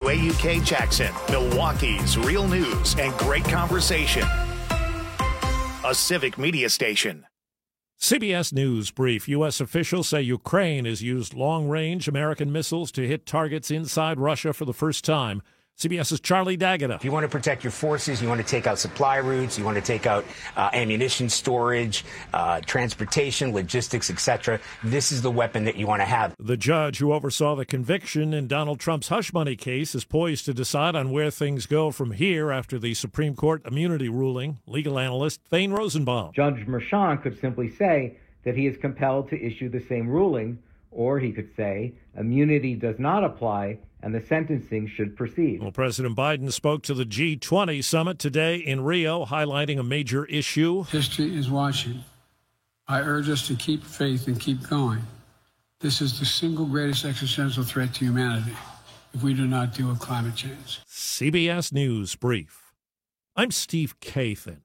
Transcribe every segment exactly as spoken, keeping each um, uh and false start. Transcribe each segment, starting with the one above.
A U K Jackson, Milwaukee's real news and great conversation. A Civic Media station. C B S News brief. U S officials say Ukraine has used long-range American missiles to hit targets inside Russia for the first time. CBS's Charlie D'Agata. If you want to protect your forces, you want to take out supply routes, you want to take out uh, ammunition storage, uh, transportation, logistics, et cetera. This is the weapon that you want to have. The judge who oversaw the conviction in Donald Trump's hush money case is poised to decide on where things go from here after the Supreme Court immunity ruling. Legal analyst Thane Rosenbaum. Judge Merchan could simply say that he is compelled to issue the same ruling, or he could say immunity does not apply and the sentencing should proceed. Well, President Biden spoke to the G twenty summit today in Rio, highlighting a major issue. History is watching. I urge us to keep faith and keep going. This is the single greatest existential threat to humanity if we do not deal with climate change. C B S News brief. I'm Steve Kathan.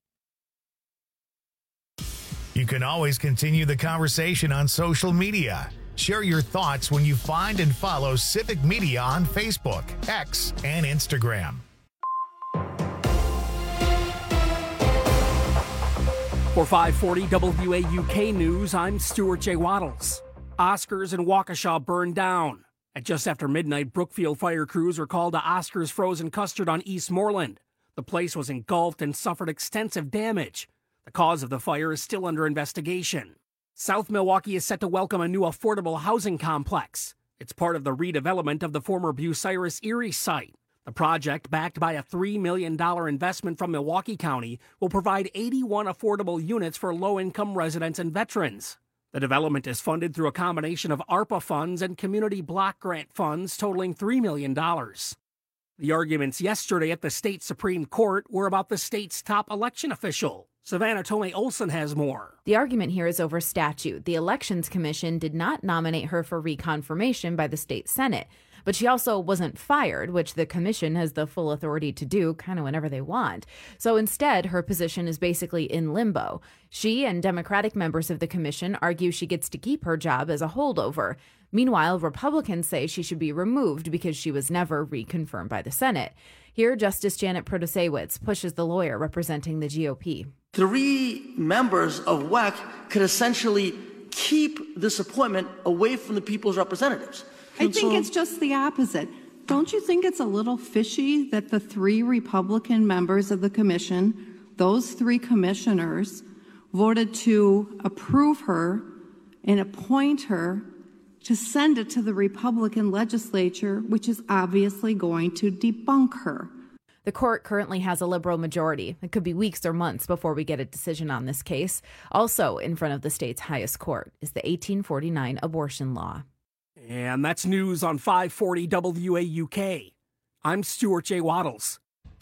You can always continue the conversation on social media. Share your thoughts when you find and follow Civic Media on Facebook, X, and Instagram. For five forty W A U K News, I'm Stuart J. Waddles. Oscars in Waukesha burned down. At just after midnight, Brookfield fire crews were called to Oscars Frozen Custard on East Moreland. The place was engulfed and suffered extensive damage. The cause of the fire is still under investigation. South Milwaukee is set to welcome a new affordable housing complex. It's part of the redevelopment of the former Bucyrus Erie site. The project, backed by a three million dollars investment from Milwaukee County, will provide eighty-one affordable units for low-income residents and veterans. The development is funded through a combination of ARPA funds and community block grant funds totaling three million dollars. The arguments yesterday at the state Supreme Court were about the state's top election official. Savannah Tomei Olson has more. The argument here is over statute. The Elections Commission did not nominate her for reconfirmation by the state Senate, but she also wasn't fired, which the commission has the full authority to do kind of whenever they want. So instead, her position is basically in limbo. She and Democratic members of the commission argue she gets to keep her job as a holdover. Meanwhile, Republicans say she should be removed because she was never reconfirmed by the Senate. Here, Justice Janet Protasiewicz pushes the lawyer representing the G O P. Three members of W E C could essentially keep this appointment away from the people's representatives. I think it's just the opposite. Don't you think it's a little fishy that the three Republican members of the commission, those three commissioners, voted to approve her and appoint her to send it to the Republican legislature, which is obviously going to debunk her? The court currently has a liberal majority. It could be weeks or months before we get a decision on this case. Also in front of the state's highest court is the eighteen forty-nine abortion law. And that's news on five forty W A U K. I'm Stuart J. Waddles.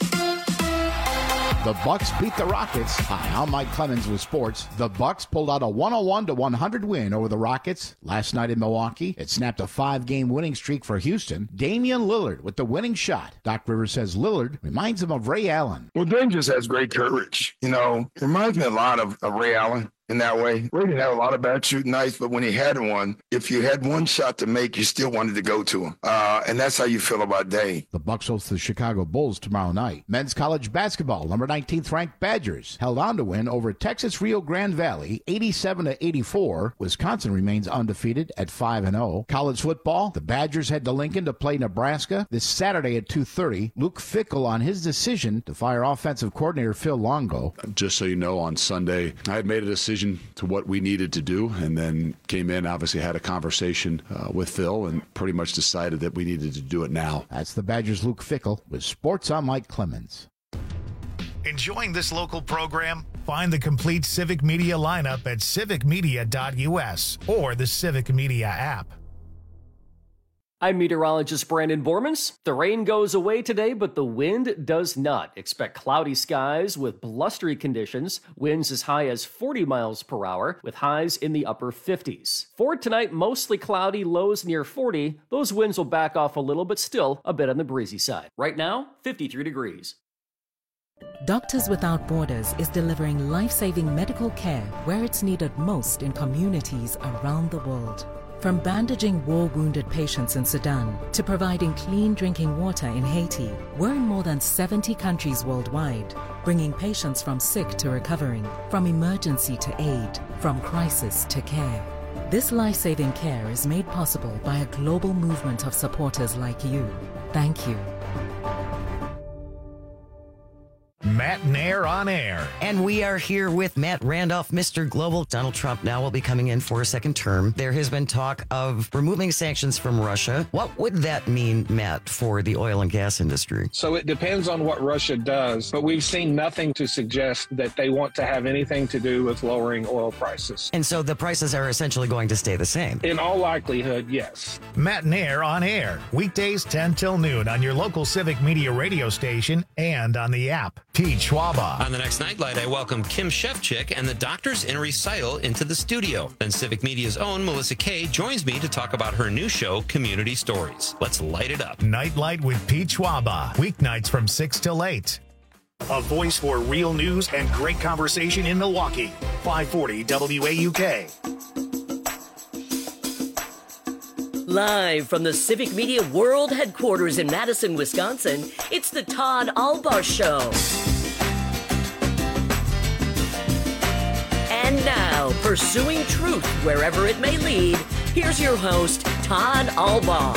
The Bucks beat the Rockets. Hi, I'm Mike Clemens with sports. The Bucks pulled out a one oh one to one hundred win over the Rockets last night in Milwaukee. It snapped a five-game winning streak for Houston. Damian Lillard with the winning shot. Doc Rivers says Lillard reminds him of Ray Allen. Well, Dame just has great courage. You know, it reminds me a lot of, of Ray Allen. In that way, Ray didn't have a lot of bad shooting nights, but when he had one, if you had one shot to make, you still wanted to go to him. Uh, and that's how you feel about Dame. The Bucks host the Chicago Bulls tomorrow night. Men's college basketball, number nineteenth ranked Badgers held on to win over Texas Rio Grande Valley, eighty-seven to eighty-four. Wisconsin remains undefeated at five and oh. College football, the Badgers head to Lincoln to play Nebraska this Saturday at two thirty. Luke Fickell on his decision to fire offensive coordinator Phil Longo. Just so you know, on Sunday, I had made a decision to what we needed to do, and then came in, obviously had a conversation uh, with Phil, and pretty much decided that we needed to do it now. That's the Badgers' Luke Fickell with Sports on Mike Clemens. Enjoying this local program? Find the complete Civic Media lineup at civic media dot u s or the Civic Media app. I'm meteorologist Brandon Bormans. The rain goes away today, but the wind does not. Expect cloudy skies with blustery conditions, winds as high as forty miles per hour, with highs in the upper fifties. For tonight, mostly cloudy, lows near forty. Those winds will back off a little, but still a bit on the breezy side. Right now, fifty-three degrees. Doctors Without Borders is delivering life-saving medical care where it's needed most in communities around the world. From bandaging war-wounded patients in Sudan to providing clean drinking water in Haiti, we're in more than seventy countries worldwide, bringing patients from sick to recovering, from emergency to aid, from crisis to care. This life-saving care is made possible by a global movement of supporters like you. Thank you. Matt Nair on air. And we are here with Matt Randolph, Mister Global. Donald Trump now will be coming in for a second term. There has been talk of removing sanctions from Russia. What would that mean, Matt, for the oil and gas industry? So it depends on what Russia does, but we've seen nothing to suggest that they want to have anything to do with lowering oil prices. And so the prices are essentially going to stay the same? In all likelihood, yes. Matt Nair on air. Weekdays ten till noon on your local Civic Media radio station and on the app. Pete Schwaba. On the next Nightlight, I welcome Kim Shevchik and the Doctors in Recital into the studio. Then Civic Media's own Melissa Kay joins me to talk about her new show, Community Stories. Let's light it up. Nightlight with Pete Schwaba. Weeknights from six till eight. A voice for real news and great conversation in Milwaukee. five forty W A U K. Live from the Civic Media World Headquarters in Madison, Wisconsin, it's the Todd Albaugh Show. And now, pursuing truth wherever it may lead, here's your host, Todd Albaugh.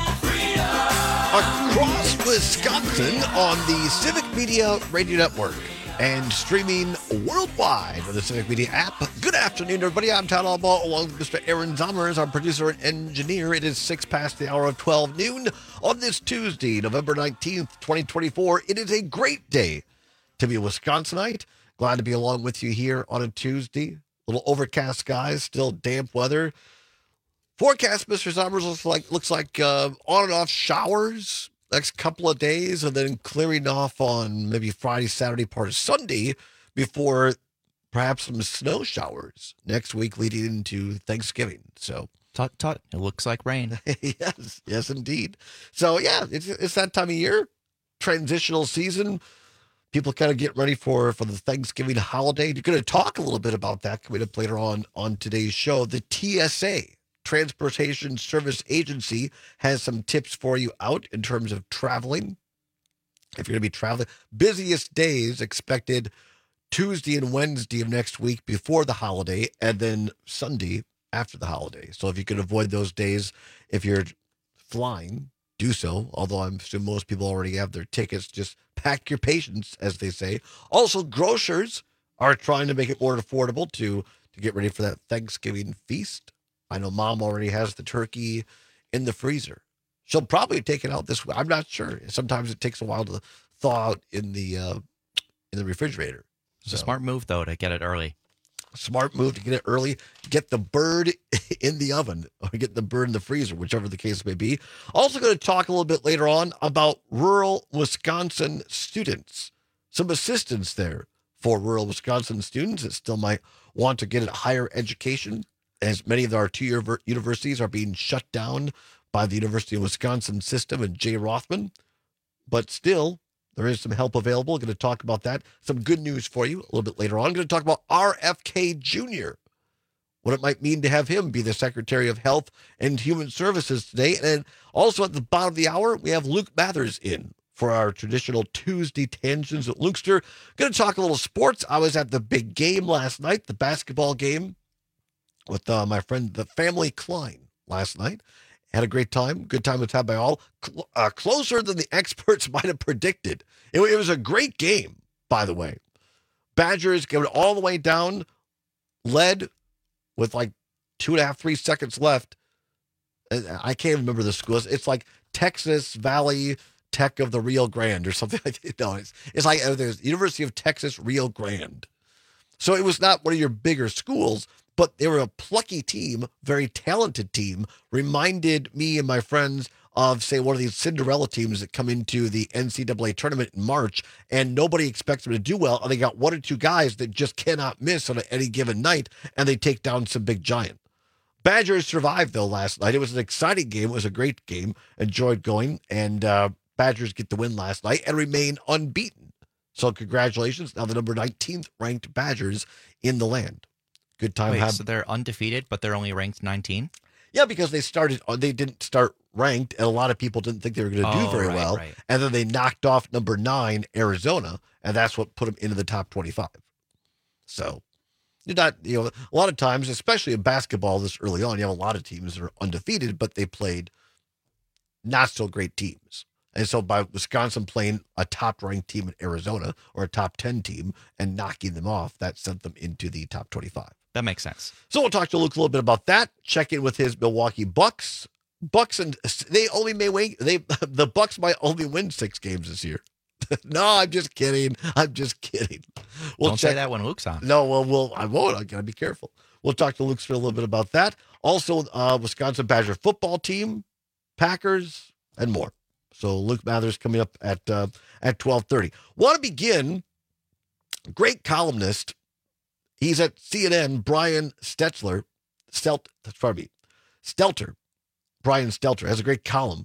Across Wisconsin on the Civic Media Radio Network and streaming worldwide on the Civic Media app. Good afternoon, everybody. I'm Todd Albaugh, along with Mister Aaron Zommers, our producer and engineer. It is six past the hour of twelve noon on this Tuesday, November nineteenth, twenty twenty-four. It is a great day to be a Wisconsinite. Glad to be along with you here on a Tuesday. A little overcast skies, still damp weather. Forecast, Mister Zommers, looks like, looks like uh, on and off showers next couple of days, and then clearing off on maybe Friday, Saturday, part of Sunday before perhaps some snow showers next week leading into Thanksgiving. So, tut tut, it looks like rain. yes, yes, indeed. So, yeah, it's it's that time of year, transitional season. People kind of get ready for, for the Thanksgiving holiday. You're going to talk a little bit about that coming up later on on today's show. The T S A, Transportation Service Agency, has some tips for you out in terms of traveling. If you're going to be traveling, busiest days expected Tuesday and Wednesday of next week before the holiday, and then Sunday after the holiday. So if you can avoid those days, if you're flying, do so. Although I'm sure most people already have their tickets. Just pack your patience, as they say. Also, grocers are trying to make it more affordable to, to get ready for that Thanksgiving feast. I know Mom already has the turkey in the freezer. She'll probably take it out this week. I'm not sure. Sometimes it takes a while to thaw out in the uh, in the refrigerator. It's so, a smart move, though, to get it early. Smart move to get it early. Get the bird in the oven or get the bird in the freezer, whichever the case may be. Also going to talk a little bit later on about rural Wisconsin students. Some assistance there for rural Wisconsin students that still might want to get a higher education, as many of our two-year universities are being shut down by the University of Wisconsin system and Jay Rothman. But still, there is some help available. Going to talk about that. Some good news for you a little bit later on. I'm going to talk about R F K Junior, what it might mean to have him be the Secretary of Health and Human Services today. And then also at the bottom of the hour, we have Luke Mathers in for our traditional Tuesday Tangents at Lukester. Going to talk a little sports. I was at the big game last night, the basketball game, with uh, my friend, the family Klein, last night. Had a great time. Good time was had by all. Cl- uh, closer than the experts might have predicted. It, it was a great game, by the way. Badgers going all the way down, led with like two and a half, three seconds left. I can't remember the schools. It's like Texas Valley Tech of the Rio Grande or something like that. No, it's, it's like uh, there's University of Texas Rio Grande. So it was not one of your bigger schools, but they were a plucky team, very talented team, reminded me and my friends of, say, one of these Cinderella teams that come into the N C double A tournament in March, and nobody expects them to do well, and they got one or two guys that just cannot miss on any given night, and they take down some big giant. Badgers survived, though, last night. It was an exciting game. It was a great game. Enjoyed going, and uh, Badgers get the win last night and remain unbeaten. So congratulations. Now the number nineteenth ranked Badgers in the land. Good time. Wait, have... so they're undefeated, but they're only ranked nineteenth? Yeah, because they started, they didn't start ranked, and a lot of people didn't think they were going to do Oh, very right, well. right. And then they knocked off number nine, Arizona, and that's what put them into the top twenty-five. So, you're not, you know, a lot of times, especially in basketball this early on, you have a lot of teams that are undefeated, but they played not so great teams. And so by Wisconsin playing a top-ranked team in Arizona or a top ten team and knocking them off, that sent them into the top twenty-five. That makes sense. So we'll talk to Luke a little bit about that. Check in with his Milwaukee Bucks. Bucks and they only may win. They the Bucks might only win six games this year. No, I'm just kidding. I'm just kidding. We'll Don't check, say that when Luke's on. No, well, we'll I won't. I gotta be careful. We'll talk to Luke for a little bit about that. Also, uh, Wisconsin Badger football team, Packers, and more. So Luke Mathers coming up at uh, at twelve thirty. Want to begin? Great columnist. He's at C N N. Brian Stelter. Stelt. Pardon me. Stelter. Brian Stelter has a great column,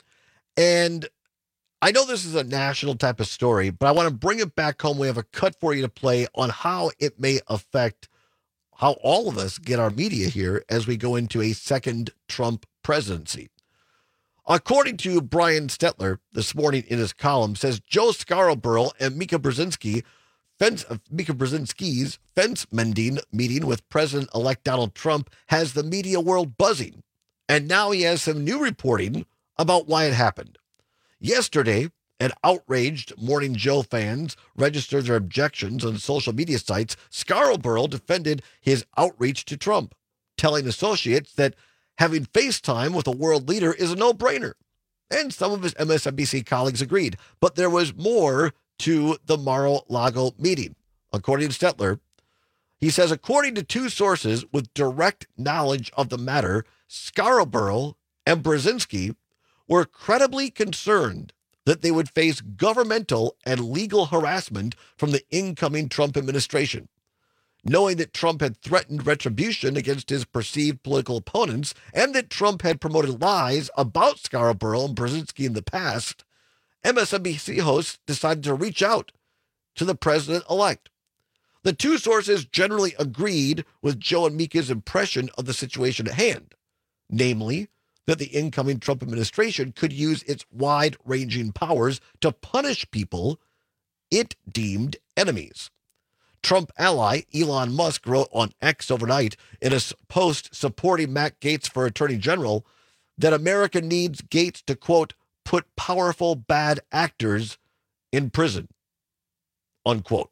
and I know this is a national type of story, but I want to bring it back home. We have a cut for you to play on how it may affect how all of us get our media here as we go into a second Trump presidency. According to Brian Stelter this morning in his column, says Joe Scarborough and Mika Brzezinski, fence, uh, Mika Brzezinski's fence-mending meeting with President-elect Donald Trump has the media world buzzing. And now he has some new reporting about why it happened. Yesterday, an outraged Morning Joe fans registered their objections on social media sites. Scarborough defended his outreach to Trump, telling associates that having FaceTime with a world leader is a no-brainer. And some of his M S N B C colleagues agreed. But there was more to the Mar-a-Lago meeting. According to Stelter, he says, according to two sources with direct knowledge of the matter, Scarborough and Brzezinski were credibly concerned that they would face governmental and legal harassment from the incoming Trump administration. Knowing that Trump had threatened retribution against his perceived political opponents and that Trump had promoted lies about Scarborough and Brzezinski in the past, M S N B C hosts decided to reach out to the president-elect. The two sources generally agreed with Joe and Mika's impression of the situation at hand, namely that the incoming Trump administration could use its wide-ranging powers to punish people it deemed enemies. Trump ally Elon Musk wrote on X overnight in a post supporting Matt Gaetz for Attorney General that America needs Gaetz to, quote, put powerful bad actors in prison, unquote.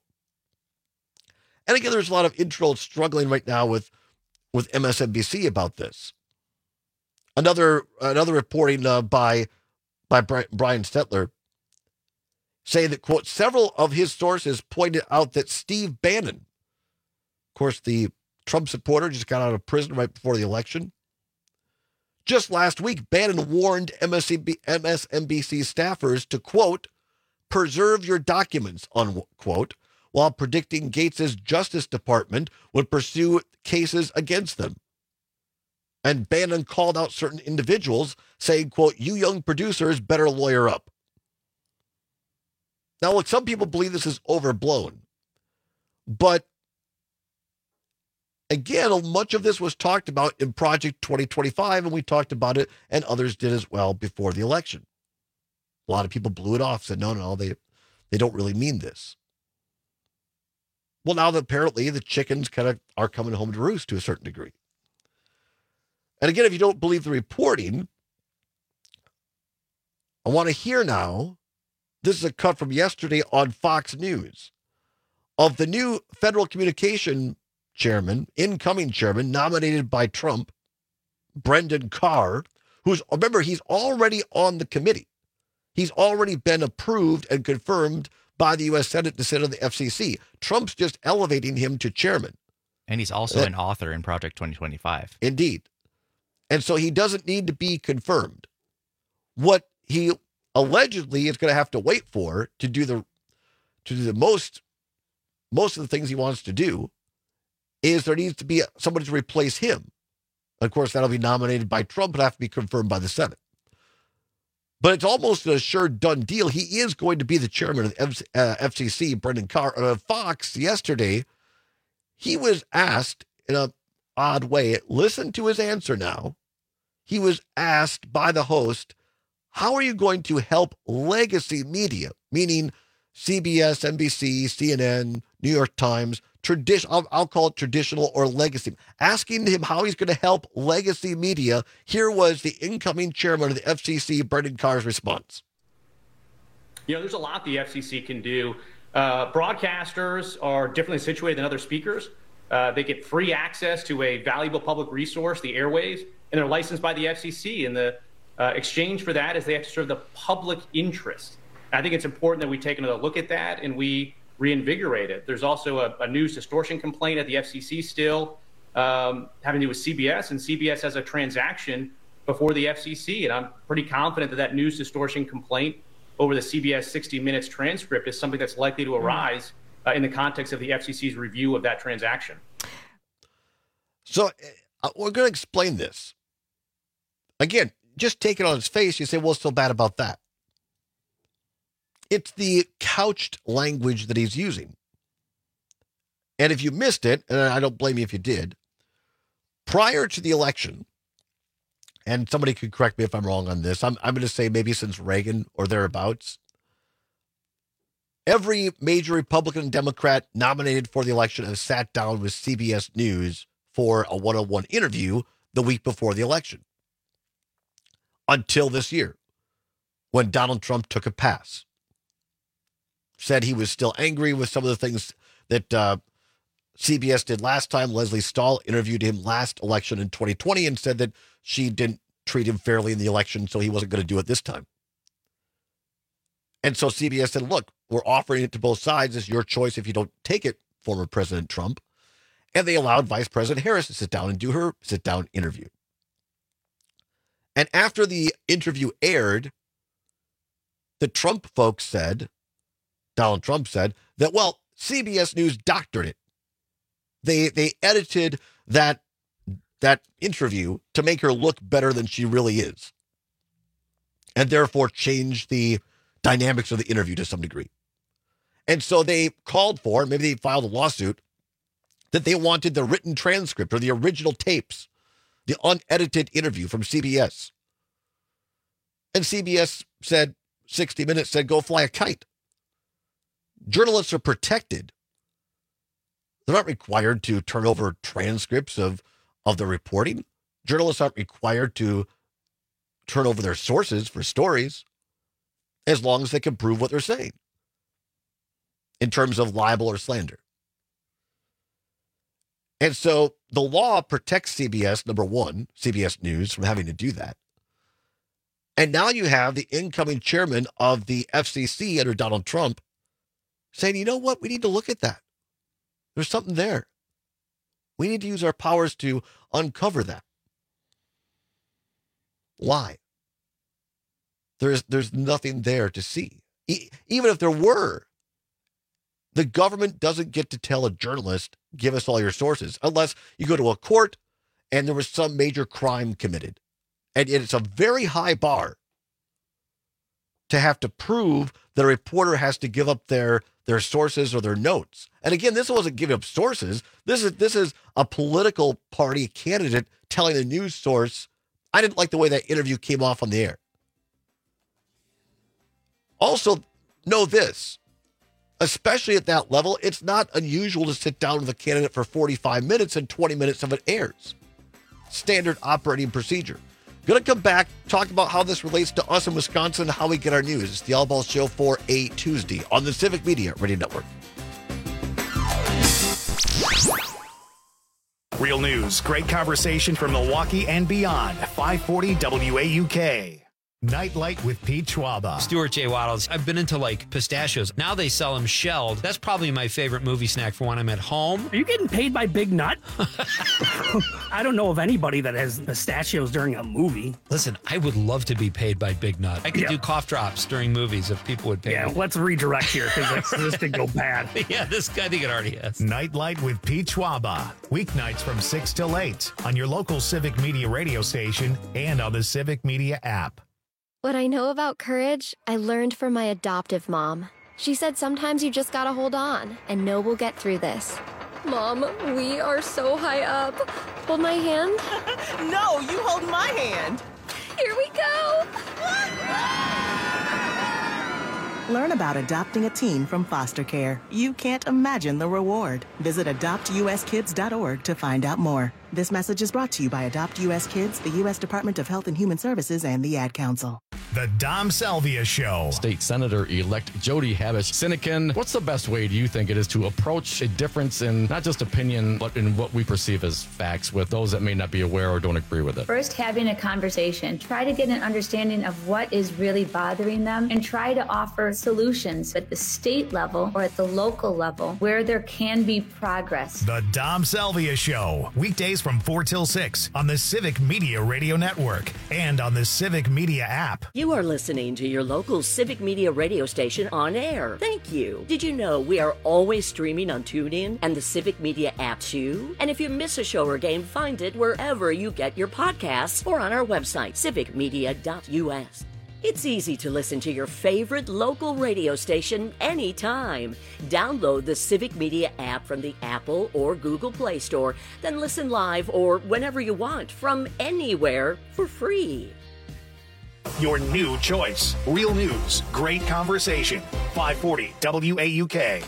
And again, there's a lot of internal struggling right now with, with M S N B C about this. Another another reporting uh, by by Brian Stelter saying that, quote, several of his sources pointed out that Steve Bannon, of course, the Trump supporter, just got out of prison right before the election. Just last week, Bannon warned M S N B C staffers to, quote, preserve your documents, unquote, while predicting Gaetz's Justice Department would pursue cases against them. And Bannon called out certain individuals, saying, quote, you young producers better lawyer up. Now, look, some people believe this is overblown. But, again, much of this was talked about in Project twenty twenty-five, and we talked about it, and others did as well before the election. A lot of people blew it off, said, no, no, they, they don't really mean this. Well, now that apparently the chickens kind of are coming home to roost to a certain degree. And again, if you don't believe the reporting, I want to hear now, this is a cut from yesterday on Fox News, of the new Federal Communication Chairman, incoming chairman, nominated by Trump, Brendan Carr, who's, remember, he's already on the committee. He's already been approved and confirmed by the U S Senate to sit on the F C C. Trump's just elevating him to chairman. And he's also Uh, an author in Project twenty twenty-five. Indeed. And so he doesn't need to be confirmed. What he allegedly is going to have to wait for to do the to do the most most of the things he wants to do is there needs to be somebody to replace him. Of course, that'll be nominated by Trump, but have to be confirmed by the Senate. But it's almost an assured done deal. He is going to be the chairman of the F C C, Brendan Carr. Uh, Fox yesterday, he was asked in an odd way, listen to his answer now. he was asked by the host, how are you going to help legacy media, meaning C B S, N B C, C N N, New York Times, tradition, I'll, I'll call it traditional or legacy, asking him how he's going to help legacy media. Here was the incoming chairman of the F C C, Brendan Carr's response. You know, there's a lot the F C C can do. Uh, broadcasters are differently situated than other speakers. Uh, they get free access to a valuable public resource, the airwaves, and they're licensed by the F C C. And the uh, exchange for that is they have to serve the public interest. I think it's important that we take another look at that and we reinvigorate it. There's also a, a news distortion complaint at the F C C still um, having to do with C B S, and C B S has a transaction before the F C C. And I'm pretty confident that that news distortion complaint over the C B S sixty minutes transcript is something that's likely to arise uh, in the context of the F C C's review of that transaction. So uh, we're going to explain this. Again, just take it on its face. You say, well, what's so bad about that? It's the couched language that he's using. And if you missed it, and I don't blame you if you did, prior to the election, and somebody could correct me if I'm wrong on this, I'm, I'm going to say maybe since Reagan or thereabouts, every major Republican and Democrat nominated for the election has sat down with C B S News for a one-on-one interview the week before the election. Until this year, when Donald Trump took a pass. Said he was still angry with some of the things that uh, C B S did last time. Leslie Stahl interviewed him last election in twenty twenty and said that she didn't treat him fairly in the election, so he wasn't going to do it this time. And so C B S said, look, we're offering it to both sides. It's your choice if you don't take it, former President Trump. And they allowed Vice President Harris to sit down and do her sit-down interview. And after the interview aired, the Trump folks said, Donald Trump said, that, well, C B S News doctored it. They they edited that, that interview to make her look better than she really is. And therefore changed the dynamics of the interview to some degree. And so they called for, maybe they filed a lawsuit, that they wanted the written transcript or the original tapes, the unedited interview from C B S. And C B S said, sixty minutes said, go fly a kite. Journalists are protected. They're not required to turn over transcripts of, of the reporting. Journalists aren't required to turn over their sources for stories as long as they can prove what they're saying in terms of libel or slander. And so the law protects C B S, number one, C B S News, from having to do that. And now you have the incoming chairman of the F C C under Donald Trump saying, you know what, we need to look at that. There's something there. We need to use our powers to uncover that. Why? There's, there's nothing there to see. E- even if there were, the government doesn't get to tell a journalist, give us all your sources, unless you go to a court and there was some major crime committed. And it's a very high bar to have to prove that a reporter has to give up their, their sources or their notes. And again, this wasn't giving up sources. This is, this is a political party candidate telling a news source, I didn't like the way that interview came off on the air. Also, know this, especially at that level, it's not unusual to sit down with a candidate for forty-five minutes and twenty minutes of it airs. Standard operating procedure. Going to come back, talk about how this relates to us in Wisconsin, how we get our news. It's the All Balls Show for a Tuesday on the Civic Media Radio Network. Real news, great conversation from Milwaukee and beyond. five forty W A U K. Nightlight with Pete Schwaba. Stuart J. Waddles. I've been into like pistachios. Now they sell them shelled. That's probably my favorite movie snack for when I'm at home. Are you getting paid by Big Nut? I don't know of anybody that has pistachios during a movie. Listen, I would love to be paid by Big Nut. I could Yeah. do cough drops during movies if people would pay Yeah, me. let's redirect here because this did go bad. Yeah, this I think it already has. Nightlight with Pete Schwaba. Weeknights from six till eight on your local Civic Media radio station and on the Civic Media app. What I know about courage, I learned from my adoptive mom. She said sometimes you just gotta hold on and know we'll get through this. Mom, we are so high up. Hold my hand. No, you hold my hand. Here we go. Learn about adopting a teen from foster care. You can't imagine the reward. Visit adopt u s kids dot org to find out more. This message is brought to you by Adopt U S Kids, the U S Department of Health and Human Services, and the Ad Council. The Dom Salvia Show. State Senator-elect Jody Habush-Sinekin, what's the best way, do you think, it is to approach a difference in not just opinion, but in what we perceive as facts with those that may not be aware or don't agree with it? First, having a conversation. Try to get an understanding of what is really bothering them and try to offer solutions at the state level or at the local level where there can be progress. The Dom Salvia Show. Weekdays from four till six on the Civic Media Radio Network and on the Civic Media app. You are listening to your local Civic Media radio station on air. Thank you. Did you know we are always streaming on TuneIn and the Civic Media app too? And if you miss a show or game, find it wherever you get your podcasts or on our website, civic media dot u s. It's easy to listen to your favorite local radio station anytime. Download the Civic Media app from the Apple or Google Play Store, then listen live or whenever you want from anywhere for free. Your new choice. Real news. Great conversation. five forty W A U K.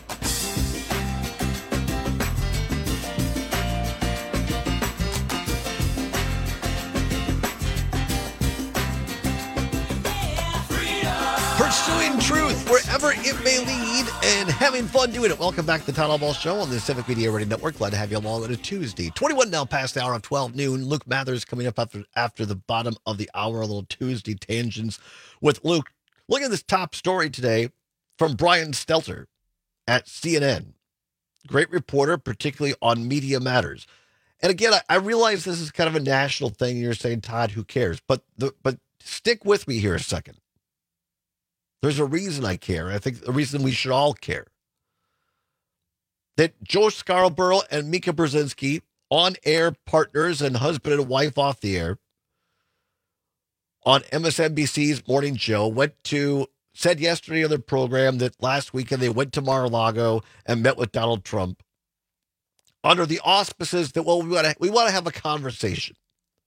Pursuing truth wherever it may lead and having fun doing it. Welcome back to the Todd Albaugh Show on the Civic Media Radio Network. Glad to have you along on a Tuesday. twenty-one now past the hour of twelve noon. Luke Mathers coming up after, after the bottom of the hour. A little Tuesday tangents with Luke. Look at this top story today from Brian Stelter at C N N. Great reporter, particularly on media matters. And again, I, I realize this is kind of a national thing. You're saying, Todd, who cares? But the, but stick with me here a second. There's a reason I care. I think the reason we should all care. That Joe Scarborough and Mika Brzezinski, on-air partners and husband and wife off the air, on M S N B C's Morning Show, went to, said yesterday on their program that last weekend they went to Mar-a-Lago and met with Donald Trump under the auspices that, well, we want to we want to have a conversation.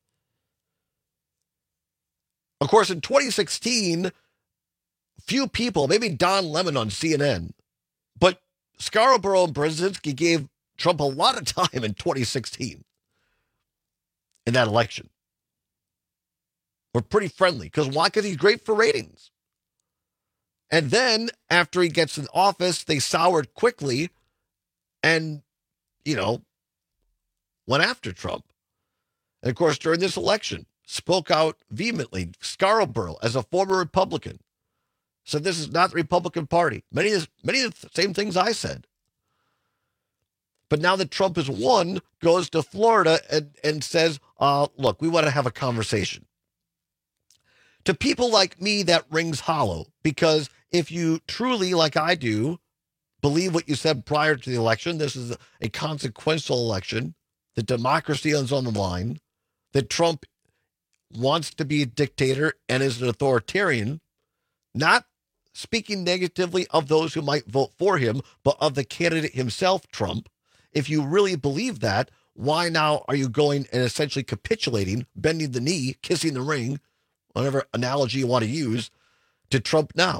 Of course, in twenty sixteen, few people, maybe Don Lemon on C N N, but Scarborough and Brzezinski gave Trump a lot of time in twenty sixteen in that election. We're pretty friendly. Because why? Because he's great for ratings. And then after he gets in office, they soured quickly and, you know, went after Trump. And of course, during this election, spoke out vehemently. Scarborough, as a former Republican, said this is not the Republican Party. Many of, many of the same things I said. But now that Trump has won, goes to Florida and, and says, uh, look, we want to have a conversation. To people like me, that rings hollow, because if you truly, like I do, believe what you said prior to the election, this is a, a consequential election, the democracy is on the line, that Trump wants to be a dictator and is an authoritarian, not speaking negatively of those who might vote for him, but of the candidate himself, Trump. If you really believe that, why now are you going and essentially capitulating, bending the knee, kissing the ring, whatever analogy you want to use, to Trump now?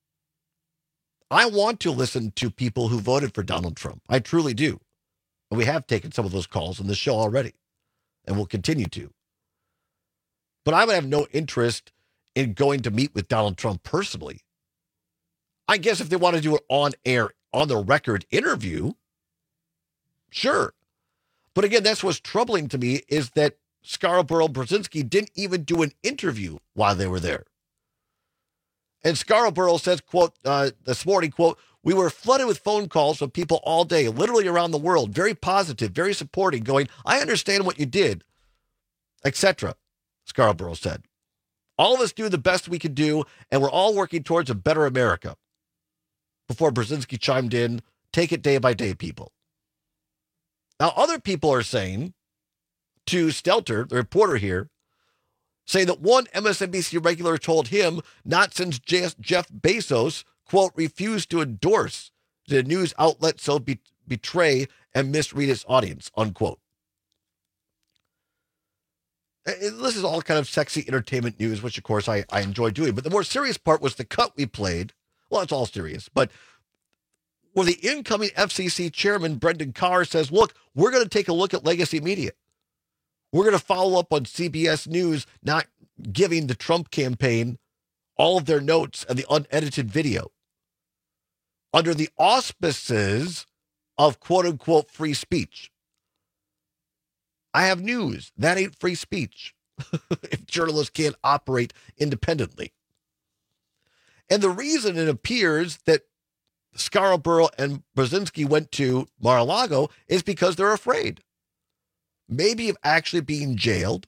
I want to listen to people who voted for Donald Trump. I truly do. And we have taken some of those calls on the show already, and we'll continue to. But I would have no interest in going to meet with Donald Trump personally. I guess if they want to do an on-air, on-the-record interview, sure. But again, that's what's troubling to me, is that Scarborough and Brzezinski didn't even do an interview while they were there. And Scarborough says, quote, uh, this morning, quote, we were flooded with phone calls from people all day, literally around the world, very positive, very supporting, going, I understand what you did, et cetera, Scarborough said. All of us do the best we can do, and we're all working towards a better America. Before Brzezinski chimed in, take it day by day, people. Now, other people are saying to Stelter, the reporter here, saying that one M S N B C regular told him not since Jeff Bezos, quote, refused to endorse the news outlet so be- betray and misread its audience, unquote. And this is all kind of sexy entertainment news, which, of course, I, I enjoy doing. But the more serious part was the cut we played. Well, it's all serious. But where the incoming F C C chairman, Brendan Carr, says, look, we're going to take a look at legacy media. We're going to follow up on C B S News not giving the Trump campaign all of their notes and the unedited video under the auspices of quote-unquote free speech. I have news. That ain't free speech if journalists can't operate independently. And the reason it appears that Scarborough and Brzezinski went to Mar-a-Lago is because they're afraid. Maybe of actually being jailed.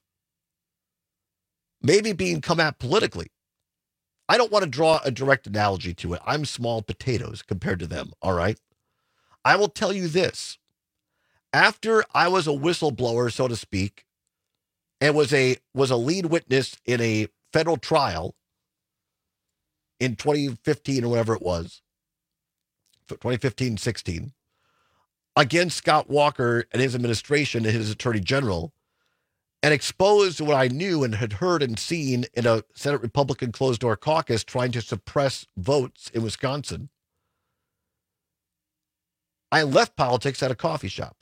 Maybe being come at politically. I don't want to draw a direct analogy to it. I'm small potatoes compared to them, all right? I will tell you this. After I was a whistleblower, so to speak, and was a was a lead witness in a federal trial in twenty fifteen or whatever it was, twenty fifteen sixteen, against Scott Walker and his administration and his attorney general, and exposed what I knew and had heard and seen in a Senate Republican closed-door caucus trying to suppress votes in Wisconsin, I left politics at a coffee shop.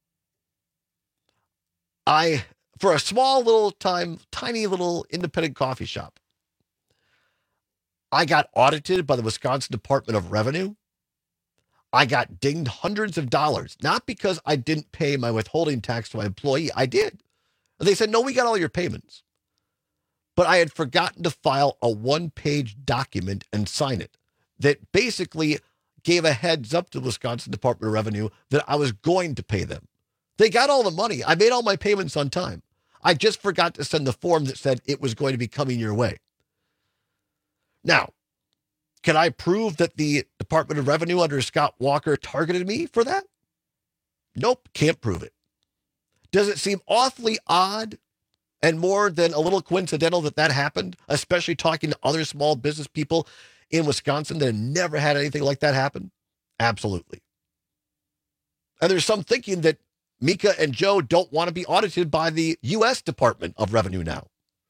I, for a small little time, tiny little independent coffee shop, I got audited by the Wisconsin Department of Revenue. I got dinged hundreds of dollars, not because I didn't pay my withholding tax to my employee. I did. And they said, no, we got all your payments. But I had forgotten to file a one-page document and sign it that basically gave a heads up to the Wisconsin Department of Revenue that I was going to pay them. They got all the money. I made all my payments on time. I just forgot to send the form that said it was going to be coming your way. Now, can I prove that the Department of Revenue under Scott Walker targeted me for that? Nope, can't prove it. Does it seem awfully odd and more than a little coincidental that that happened, especially talking to other small business people in Wisconsin that have never had anything like that happen? Absolutely. And there's some thinking that Mika and Joe don't want to be audited by the U S Department of Revenue now.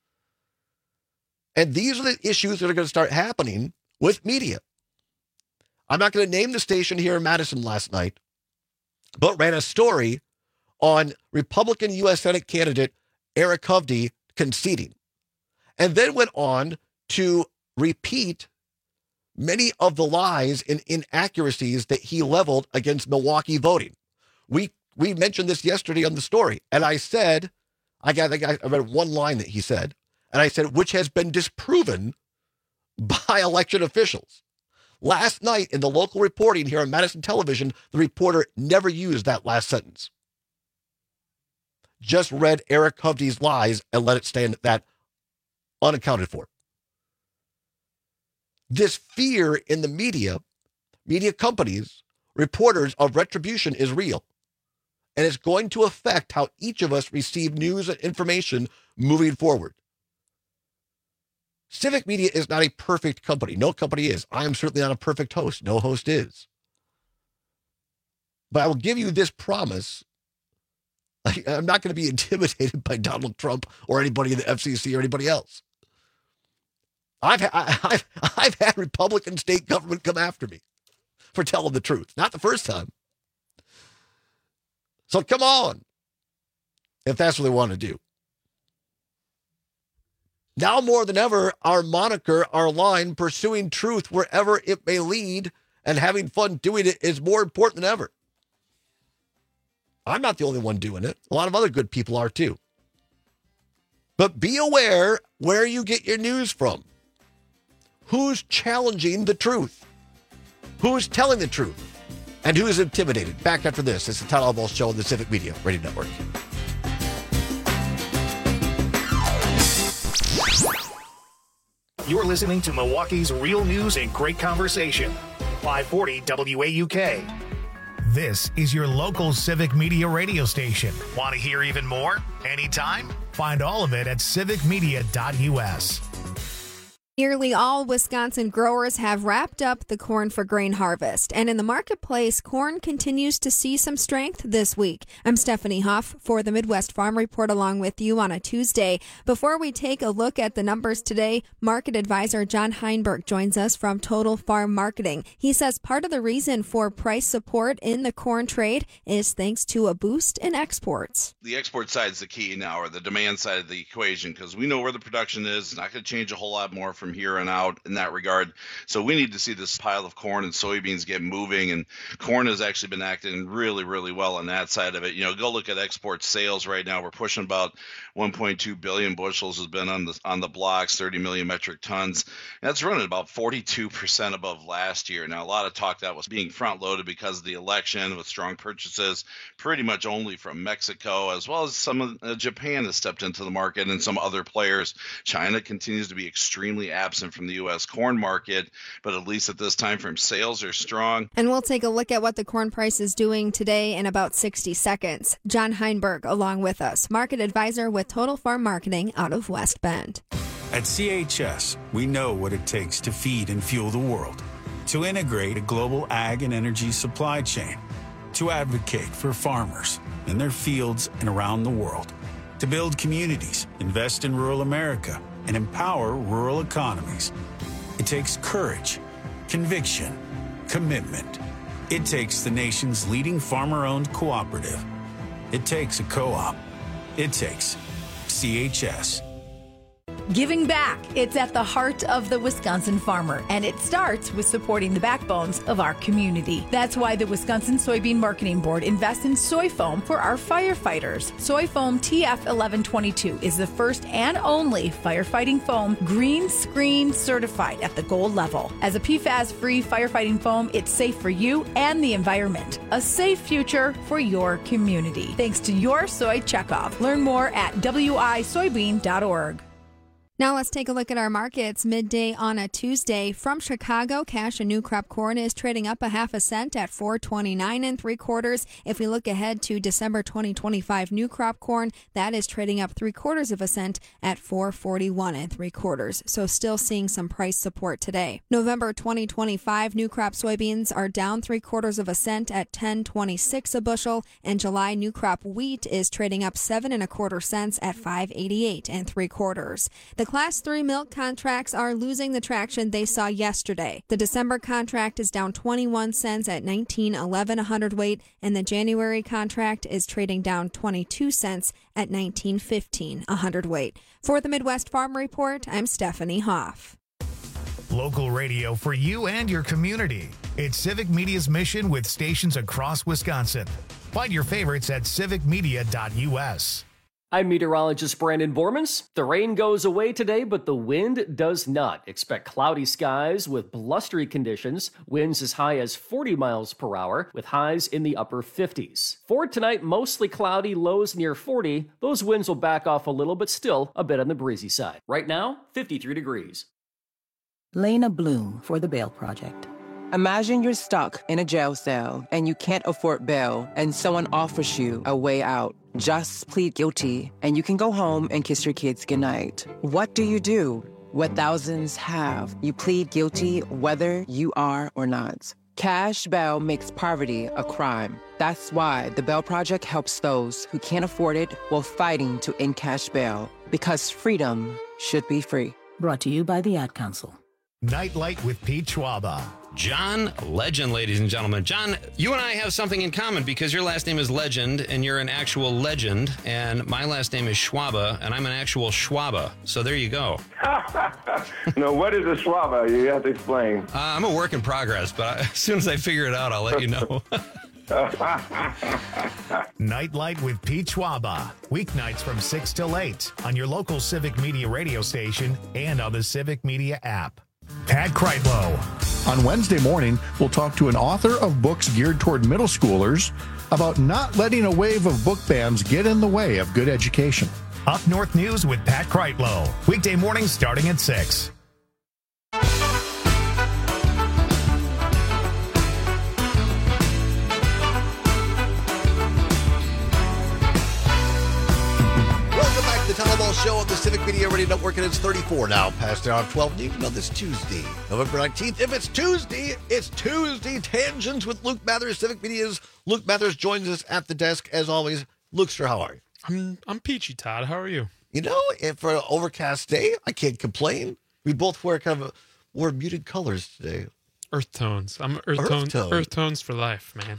And these are the issues that are going to start happening with media. I'm not going to name the station here in Madison last night, but ran a story on Republican U S Senate candidate Eric Hovde conceding, and then went on to repeat many of the lies and inaccuracies that he leveled against Milwaukee voting. We we mentioned this yesterday on the story, and I said, I got I read one line that he said, and I said, which has been disproven by election officials. Last night in the local reporting here on Madison Television, the reporter never used that last sentence. Just read Eric Hovde's lies and let it stand at that, unaccounted for. This fear in the media, media companies, reporters of retribution is real. And it's going to affect how each of us receive news and information moving forward. Civic Media is not a perfect company. No company is. I am certainly not a perfect host. No host is. But I will give you this promise. I'm not going to be intimidated by Donald Trump or anybody in the F C C or anybody else. I've, I've, I've had Republican state government come after me for telling the truth. Not the first time. So come on, if that's what they want to do. Now more than ever, our moniker, our line, pursuing truth wherever it may lead and having fun doing it is more important than ever. I'm not the only one doing it. A lot of other good people are too. But be aware where you get your news from. Who's challenging the truth? Who's telling the truth? And who is intimidated? Back after this. It's the Todd Albaugh Show on the Civic Media Radio Network. You're listening to Milwaukee's real news and great conversation. five forty W A U K. This is your local Civic Media radio station. Want to hear even more? Anytime? Find all of it at civic media dot U S. Nearly all Wisconsin growers have wrapped up the corn for grain harvest, and in the marketplace, corn continues to see some strength this week. I'm Stephanie Huff for the Midwest Farm Report along with you on a Tuesday. Before we take a look at the numbers today, market advisor John Heinberg joins us from Total Farm Marketing. He says part of the reason for price support in the corn trade is thanks to a boost in exports. The export side is the key now, or the demand side of the equation, because we know where the production is. It's not going to change a whole lot more from here on out in that regard. So we need to see this pile of corn and soybeans get moving, and corn has actually been acting really, really well on that side of it. You know, go look at export sales right now. We're pushing about one point two billion bushels has been on the on the blocks, thirty million metric tons. And that's running about forty-two percent above last year. Now, a lot of talk that was being front loaded because of the election with strong purchases, pretty much only from Mexico, as well as some of uh, Japan has stepped into the market and some other players. China continues to be extremely absent from the U S corn market, but at least at this time frame, sales are strong. And we'll take a look at what the corn price is doing today in about sixty seconds. John Heinberg along with us, market advisor with Total Farm Marketing out of West Bend. At C H S, we know what it takes to feed and fuel the world, to integrate a global ag and energy supply chain, to advocate for farmers in their fields and around the world, to build communities, invest in rural America, and empower rural economies. It takes courage, conviction, commitment. It takes the nation's leading farmer-owned cooperative. It takes a co-op. It takes C H S. Giving back. It's at the heart of the Wisconsin farmer, and it starts with supporting the backbones of our community. That's why the Wisconsin Soybean Marketing Board invests in soy foam for our firefighters. Soy foam T F eleven twenty-two is the first and only firefighting foam green screen certified at the gold level. As a P FAS-free firefighting foam, it's safe for you and the environment. A safe future for your community. Thanks to your soy checkoff. Learn more at w i soybean dot org. Now let's take a look at our markets midday on a Tuesday. From Chicago, cash and new crop corn is trading up a half a cent at four twenty-nine and three quarters. If we look ahead to December twenty twenty-five new crop corn, that is trading up three quarters of a cent at four forty-one and three quarters. So still seeing some price support today. November twenty twenty-five new crop soybeans are down three quarters of a cent at ten twenty-six a bushel, and July new crop wheat is trading up seven and a quarter cents at five eighty-eight and three quarters. The Class three milk contracts are losing the traction they saw yesterday. The December contract is down twenty-one cents at nineteen eleven a hundredweight, and the January contract is trading down twenty-two cents at nineteen fifteen a hundredweight. For the Midwest Farm Report, I'm Stephanie Hoff. Local radio for you and your community. It's Civic Media's mission with stations across Wisconsin. Find your favorites at civic media dot u s. I'm meteorologist Brandon Bormans. The rain goes away today, but the wind does not. Expect cloudy skies with blustery conditions, winds as high as forty miles per hour, with highs in the upper fifties. For tonight, mostly cloudy, lows near forty. Those winds will back off a little, but still a bit on the breezy side. Right now, fifty-three degrees. Lena Bloom for the Bail Project. Imagine you're stuck in a jail cell and you can't afford bail, and someone offers you a way out. Just plead guilty and you can go home and kiss your kids goodnight. What do you do? What thousands have. You plead guilty whether you are or not. Cash bail makes poverty a crime. That's why the Bail Project helps those who can't afford it while fighting to end cash bail. Because freedom should be free. Brought to you by the Ad Council. Nightlight with Pete Schwaba. John Legend, ladies and gentlemen. John, you and I have something in common because your last name is Legend and you're an actual legend, and my last name is Schwaba and I'm an actual Schwaba. So there you go. No, what is a Schwaba? You have to explain. Uh, I'm a work in progress, but as soon as I figure it out, I'll let you know. Nightlight with Pete Schwaba. Weeknights from six till eight on your local Civic Media radio station and on the Civic Media app. Pat Kreitlow. On Wednesday morning, we'll talk to an author of books geared toward middle schoolers about not letting a wave of book bans get in the way of good education. Up North News with Pat Kreitlow. Weekday mornings starting at six. Welcome back to the Town Hall Show on the the Civic Media Radio Network, and it's thirty-four now, past the hour of twelve, even on this Tuesday, November nineteenth. If it's Tuesday, it's Tuesday Tangents with Luke Mathers, Civic Media's Luke Mathers joins us at the desk, as always. Luke, sir, how are you? I'm I'm peachy, Todd. How are you? You know, if for an overcast day, I can't complain. We both wear kind of a, more muted colors today. Earth tones. I'm earth, Earth tones. tone. Earth tones for life, man.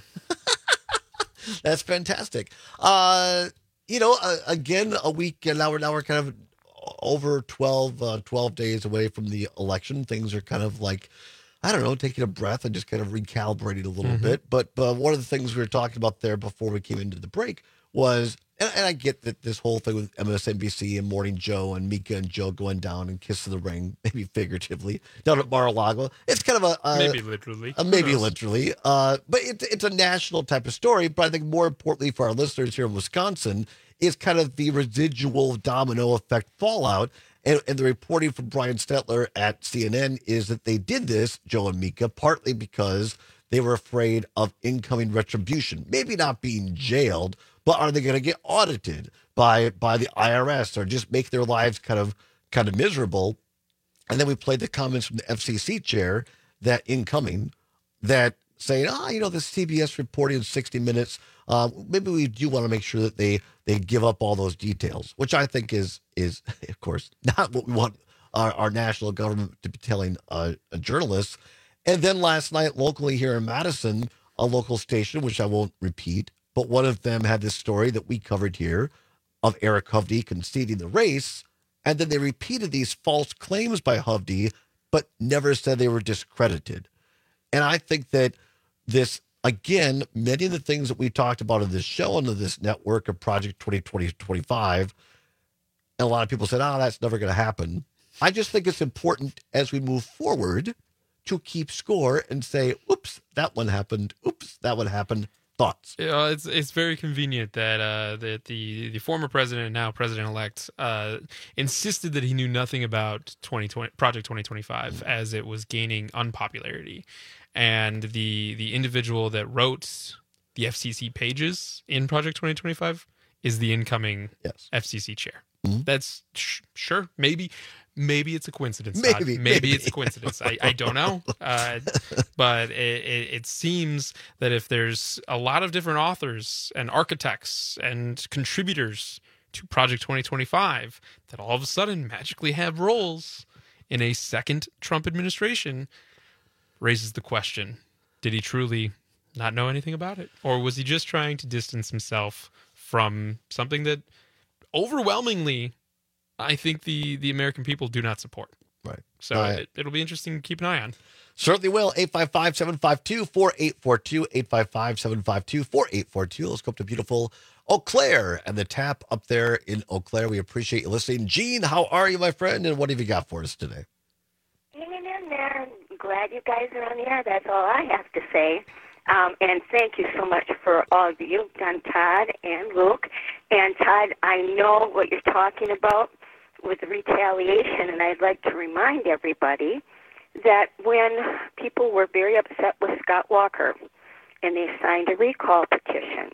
That's fantastic. Uh, you know, uh, again, a week, and now we're, now we're kind of over twelve, uh, twelve days away from the election. Things are kind of like, I don't know, taking a breath and just kind of recalibrating a little Mm-hmm. bit. But uh, one of the things we were talking about there before we came into the break was, and, and I get that this whole thing with M S N B C and Morning Joe and Mika and Joe going down and kiss of the ring, maybe figuratively, down at Mar-a-Lago. It's kind of a... a Maybe literally. Uh, maybe literally. Uh, but it's, it's a national type of story. But I think more importantly for our listeners here in Wisconsin is kind of the residual domino effect fallout. And, and the reporting from Brian Stetler at C N N is that they did this, Joe and Mika, partly because they were afraid of incoming retribution. Maybe not being jailed, but are they going to get audited by by the I R S or just make their lives kind of kind of miserable? And then we played the comments from the F C C chair that incoming that saying, ah, you know, this C B S reporting in sixty minutes, uh, maybe we do want to make sure that they they give up all those details, which I think is is of course not what we want our, our national government to be telling uh, journalists. And then last night, locally here in Madison, a local station, which I won't repeat, but one of them had this story that we covered here of Eric Hovde conceding the race. And then they repeated these false claims by Hovde, but never said they were discredited. And I think that this, again, many of the things that we talked about in this show and in this network of Project twenty twenty twenty-five, and a lot of people said, oh, that's never going to happen. I just think it's important as we move forward to keep score and say, oops, that one happened. Oops, that one happened. Thoughts? Yeah, it's it's very convenient that uh, that the the former president and now president-elect uh, insisted that he knew nothing about twenty twenty Project twenty twenty-five as it was gaining unpopularity, and the the individual that wrote the F C C pages in Project twenty twenty-five is the incoming yes. F C C chair. Mm-hmm. That's sh- sure, maybe. Maybe it's a coincidence. Todd. Maybe, maybe, maybe it's a coincidence. I, I don't know. Uh, but it, it, it seems that if there's a lot of different authors and architects and contributors to Project twenty twenty-five that all of a sudden magically have roles in a second Trump administration, raises the question, did he truly not know anything about it? Or was he just trying to distance himself from something that overwhelmingly I think the, the American people do not support. Right. So Right. it, it'll be interesting to keep an eye on. Certainly will. eight five five, seven five two, four eight four two, eight five five, seven five two, four eight four two. Let's go up to beautiful Eau Claire and the tap up there in Eau Claire. We appreciate you listening. Gene, how are you, my friend? And what have you got for us today? Hanging in there. I'm glad you guys are on the air. That's all I have to say. Um, and thank you so much for all of you've done, Todd and Luke. And Todd, I know what you're talking about with retaliation, and I'd like to remind everybody that when people were very upset with Scott Walker and they signed a recall petition,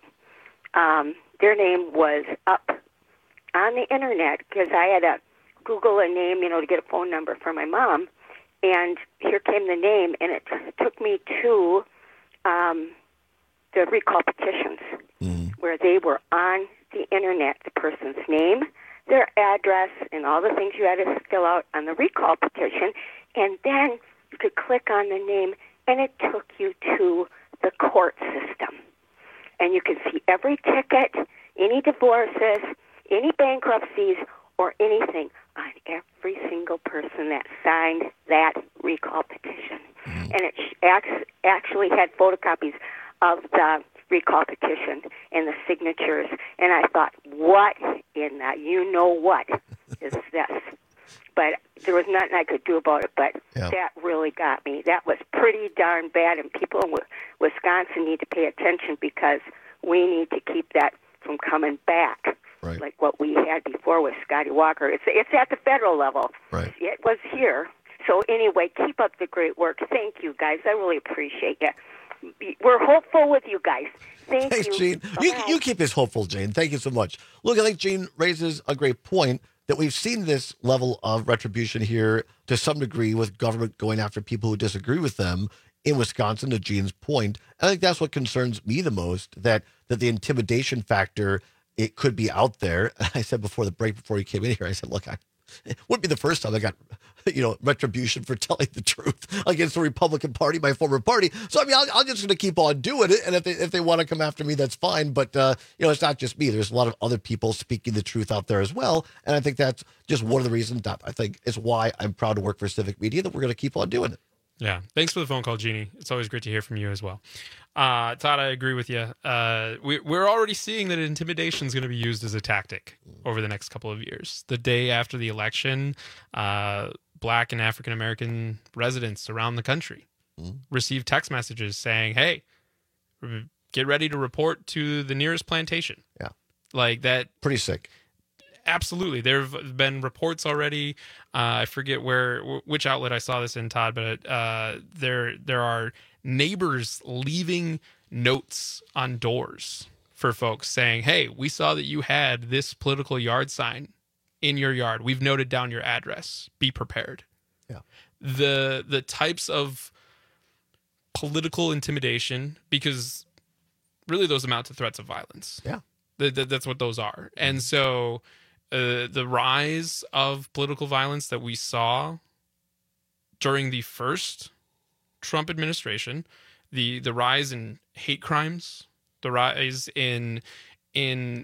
um, their name was up on the internet because I had to Google a name, you know, to get a phone number for my mom, and here came the name, and it t- took me to um, the recall petitions mm. where they were on the internet, the person's name, their address, and all the things you had to fill out on the recall petition, and then you could click on the name, and it took you to the court system. And you could see every ticket, any divorces, any bankruptcies, or anything on every single person that signed that recall petition. Mm. And it actually had photocopies of the recall petition and the signatures, and I thought, what in the you know what is this? But there was nothing I could do about it, but yeah. That really got me. That was pretty darn bad, and people in Wisconsin need to pay attention because we need to keep that from coming back, right. Like what we had before with Scotty Walker. It's, it's at the federal level. Right. It was here. So anyway, keep up the great work. Thank you, guys. I really appreciate you. We're hopeful with you guys. Thank Thanks, you. Gene. You, you keep us hopeful, Jane. Thank you so much. Look, I think Gene raises a great point that we've seen this level of retribution here to some degree with government going after people who disagree with them in Wisconsin, to Gene's point. I think that's what concerns me the most, that that the intimidation factor, it could be out there. I said before the break, before you came in here, I said, look, I, it wouldn't be the first time I got, you know, retribution for telling the truth against the Republican Party, my former party. So, I mean, I'll, I'm just going to keep on doing it. And if they, if they want to come after me, that's fine. But, uh, you know, it's not just me. There's a lot of other people speaking the truth out there as well. And I think that's just one of the reasons that I think is why I'm proud to work for Civic Media, that we're going to keep on doing it. Yeah. Thanks for the phone call, Jeannie. It's always great to hear from you as well. Uh, Todd, I agree with you. Uh, we, we're already seeing that intimidation is going to be used as a tactic over the next couple of years. The day after the election, uh, Black and African American residents around the country mm. received text messages saying, hey, get ready to report to the nearest plantation. Yeah. Like that. Pretty sick. Absolutely. There have been reports already. Uh, I forget where, which outlet I saw this in, Todd, but uh, there there are neighbors leaving notes on doors for folks saying, hey, we saw that you had this political yard sign in your yard. We've noted down your address. Be prepared. Yeah. The the types of political intimidation, because really those amount to threats of violence. Yeah. The, the, that's what those are. And so uh, the rise of political violence that we saw during the first Trump administration, the the rise in hate crimes, the rise in in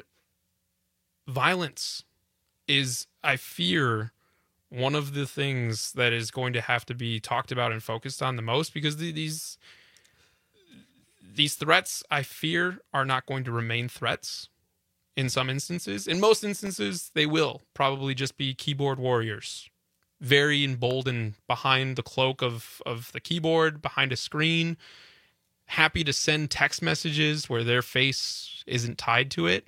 violence is, I fear, one of the things that is going to have to be talked about and focused on the most, because the, these these threats, I fear, are not going to remain threats. In some instances, in most instances, they will probably just be keyboard warriors, very emboldened behind the cloak of, of the keyboard, behind a screen, happy to send text messages where their face isn't tied to it.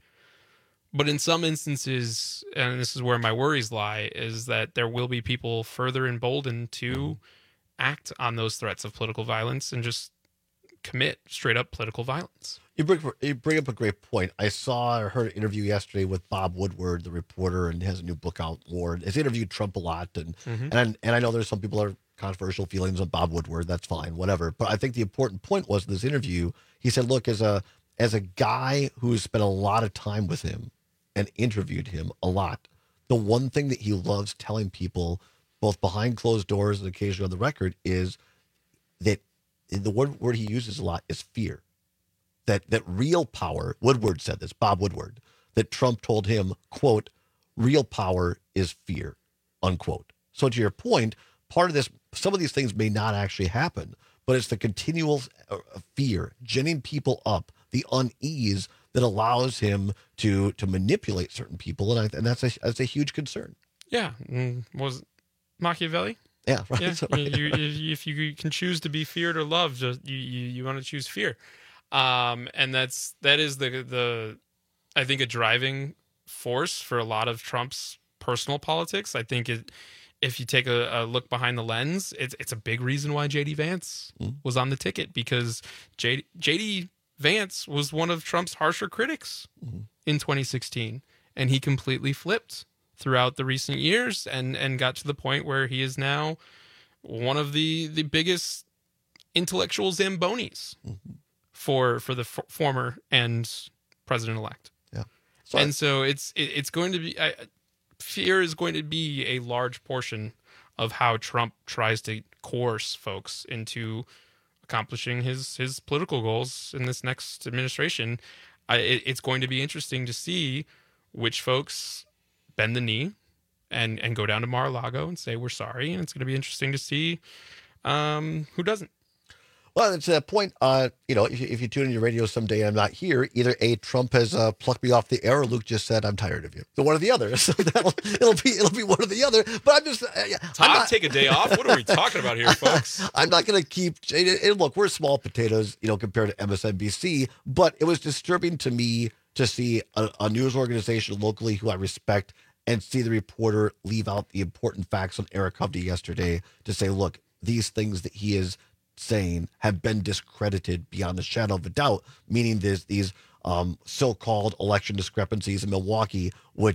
But in some instances, and this is where my worries lie, is that there will be people further emboldened to act on those threats of political violence and just commit straight up political violence. You bring, you bring up a great point. I saw or heard an interview yesterday with Bob Woodward, the reporter, and he has a new book out, Ward. He's interviewed Trump a lot, and mm-hmm. and and I know there's some people are controversial feelings on Bob Woodward. That's fine, whatever. But I think the important point was in this interview, he said, look, as a as a guy who's spent a lot of time with him and interviewed him a lot, the one thing that he loves telling people, both behind closed doors and occasionally on the record, is that the word, word he uses a lot is fear. That that real power, Woodward said this, Bob Woodward, that Trump told him, quote, real power is fear, unquote. So to your point, part of this, some of these things may not actually happen, but it's the continual fear, ginning people up, the unease that allows him to to manipulate certain people, and I, and that's a that's a huge concern. Yeah, was it Machiavelli? Yeah, right. Yeah. So, right, you, right. you, if you can choose to be feared or loved, you you, you want to choose fear. Um, and that's, that is the, the, I think a driving force for a lot of Trump's personal politics. I think it, if you take a, a look behind the lens, it's, it's a big reason why J D Vance mm. was on the ticket, because J, JD Vance was one of Trump's harsher critics mm. in twenty sixteen. And he completely flipped throughout the recent years and, and got to the point where he is now one of the, the biggest intellectual Zambonis. Mm-hmm. for for the f- former and president-elect. Yeah. So and I, so it's it, it's going to be, I, fear is going to be a large portion of how Trump tries to coerce folks into accomplishing his, his political goals in this next administration. I, it, it's going to be interesting to see which folks bend the knee and, and go down to Mar-a-Lago and say, we're sorry. And it's going to be interesting to see um, who doesn't. Well, it's a point, uh, you know, if you, if you tune in your radio someday and I'm not here, either A, Trump has uh, plucked me off the air, or Luke just said, I'm tired of you. So one or the other. So that'll, it'll be it'll be one or the other. But I'm just... Uh, Todd, not, take a day off? What are we talking about here, folks? I'm not going to keep... And, and look, we're small potatoes, you know, compared to M S N B C, but it was disturbing to me to see a, a news organization locally who I respect and see the reporter leave out the important facts on Eric Hovde yesterday to say, look, these things that he is saying have been discredited beyond the shadow of a doubt, meaning there's these um, so-called election discrepancies in Milwaukee, which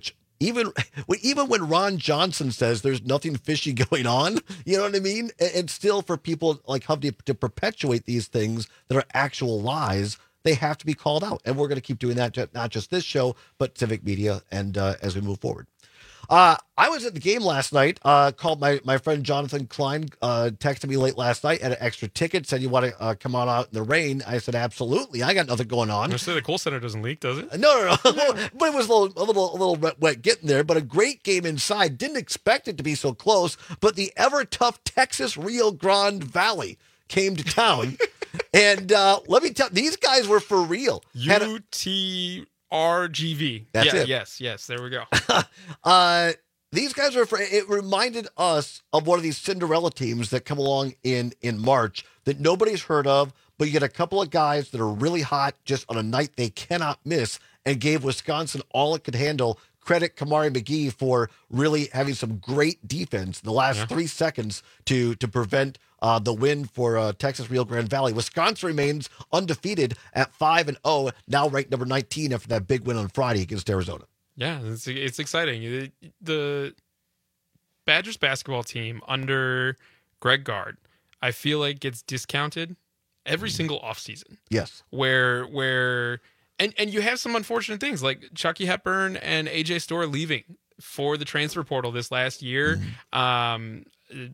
even even when Ron Johnson says there's nothing fishy going on, you know what I mean? And still for people like Hovde to perpetuate these things that are actual lies, they have to be called out. And we're going to keep doing that, not just this show, but Civic Media and uh, as we move forward. Uh, I was at the game last night, uh, called my, my friend Jonathan Klein, uh, texted me late last night, had an extra ticket, said, you want to uh, come on out in the rain? I said, absolutely. I got nothing going on. I say the Kohl Center doesn't leak, does it? No, no, no. But it was a little, a little, a little wet, wet getting there, but a great game inside. Didn't expect it to be so close, but the ever tough Texas Rio Grande Valley came to town. and uh, let me tell you, these guys were for real. U T R G V. That's yeah, it. Yes, yes. There we go. uh, these guys are. It reminded us of one of these Cinderella teams that come along in in March that nobody's heard of, but you get a couple of guys that are really hot just on a night they cannot miss, and gave Wisconsin all it could handle. Credit Kamari McGee for really having some great defense the last yeah. three seconds to to prevent uh, the win for uh, Texas Rio Grande Valley. Wisconsin remains undefeated at five and zero, now ranked number nineteen after that big win on Friday against Arizona. Yeah, it's it's exciting. The Badgers basketball team under Greg Gard, I feel like gets discounted every single offseason. Yes, where where. And and you have some unfortunate things like Chucky Hepburn and A J Storr leaving for the transfer portal this last year. Mm-hmm. Um,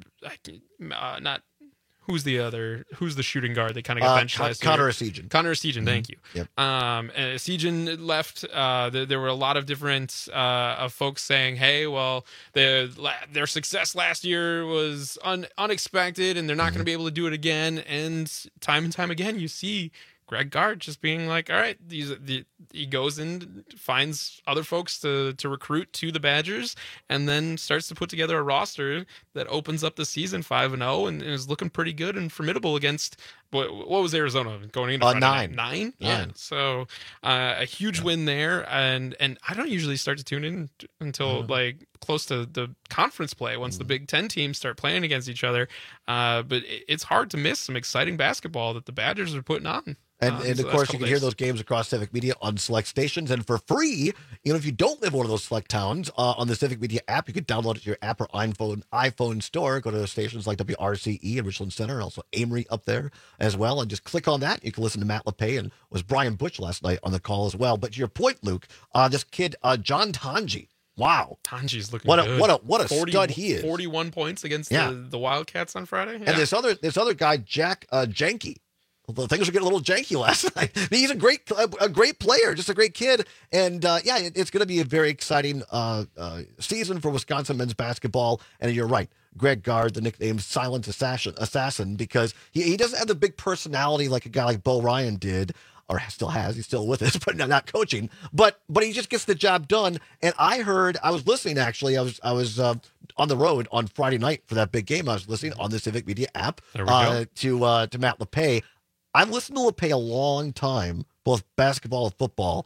uh, not who's the other who's the shooting guard that kind of got uh, benched Con- last Connor year? Essegian. Connor Essegian, mm-hmm. thank you. Yep. Um, and Essegian left. Uh, there, there were a lot of different uh, of folks saying, "Hey, well, their their success last year was un, unexpected, and they're not mm-hmm. going to be able to do it again." And time and time again, you see Greg Gard just being like, all right, these the, he goes and finds other folks to to recruit to the Badgers, and then starts to put together a roster that opens up the season five and zero, and is looking pretty good and formidable against what, what was Arizona going into uh, Friday nine. night? nine, nine. Yeah. So uh, a huge yeah. win there, and and I don't usually start to tune in until mm-hmm. like close to the conference play once mm-hmm. the Big Ten teams start playing against each other. Uh, but it, it's hard to miss some exciting basketball that the Badgers are putting on. And, uh, and of so course, you can days. hear those games across Civic Media on select stations. And for free, you know, if you don't live in one of those select towns, uh, on the Civic Media app, you can download it to your app or iPhone iPhone store. Go to stations like W R C E and Richland Center, and also Amory up there as well. And just click on that. You can listen to Matt LePay, and was Brian Butch last night on the call as well. But to your point, Luke, uh, this kid, uh, John Tanji. Wow, Tanji's looking what a good. what a what a forty, stud he is. Forty-one points against yeah. the, the Wildcats on Friday, yeah. And this other this other guy, Jack uh, Janke. Well, things were getting a little janky last night. He's a great, a great player, just a great kid, and uh, yeah, it, it's going to be a very exciting uh, uh, season for Wisconsin men's basketball. And you're right, Greg Gard, the nickname Silent Assassin, assassin because he, he doesn't have the big personality like a guy like Bo Ryan did, or still has. He's still with us, but not coaching. But but he just gets the job done. And I heard, I was listening actually. I was I was uh, on the road on Friday night for that big game. I was listening on the Civic Media app uh, to uh, to Matt LePay. I've listened to LePay a long time, both basketball and football.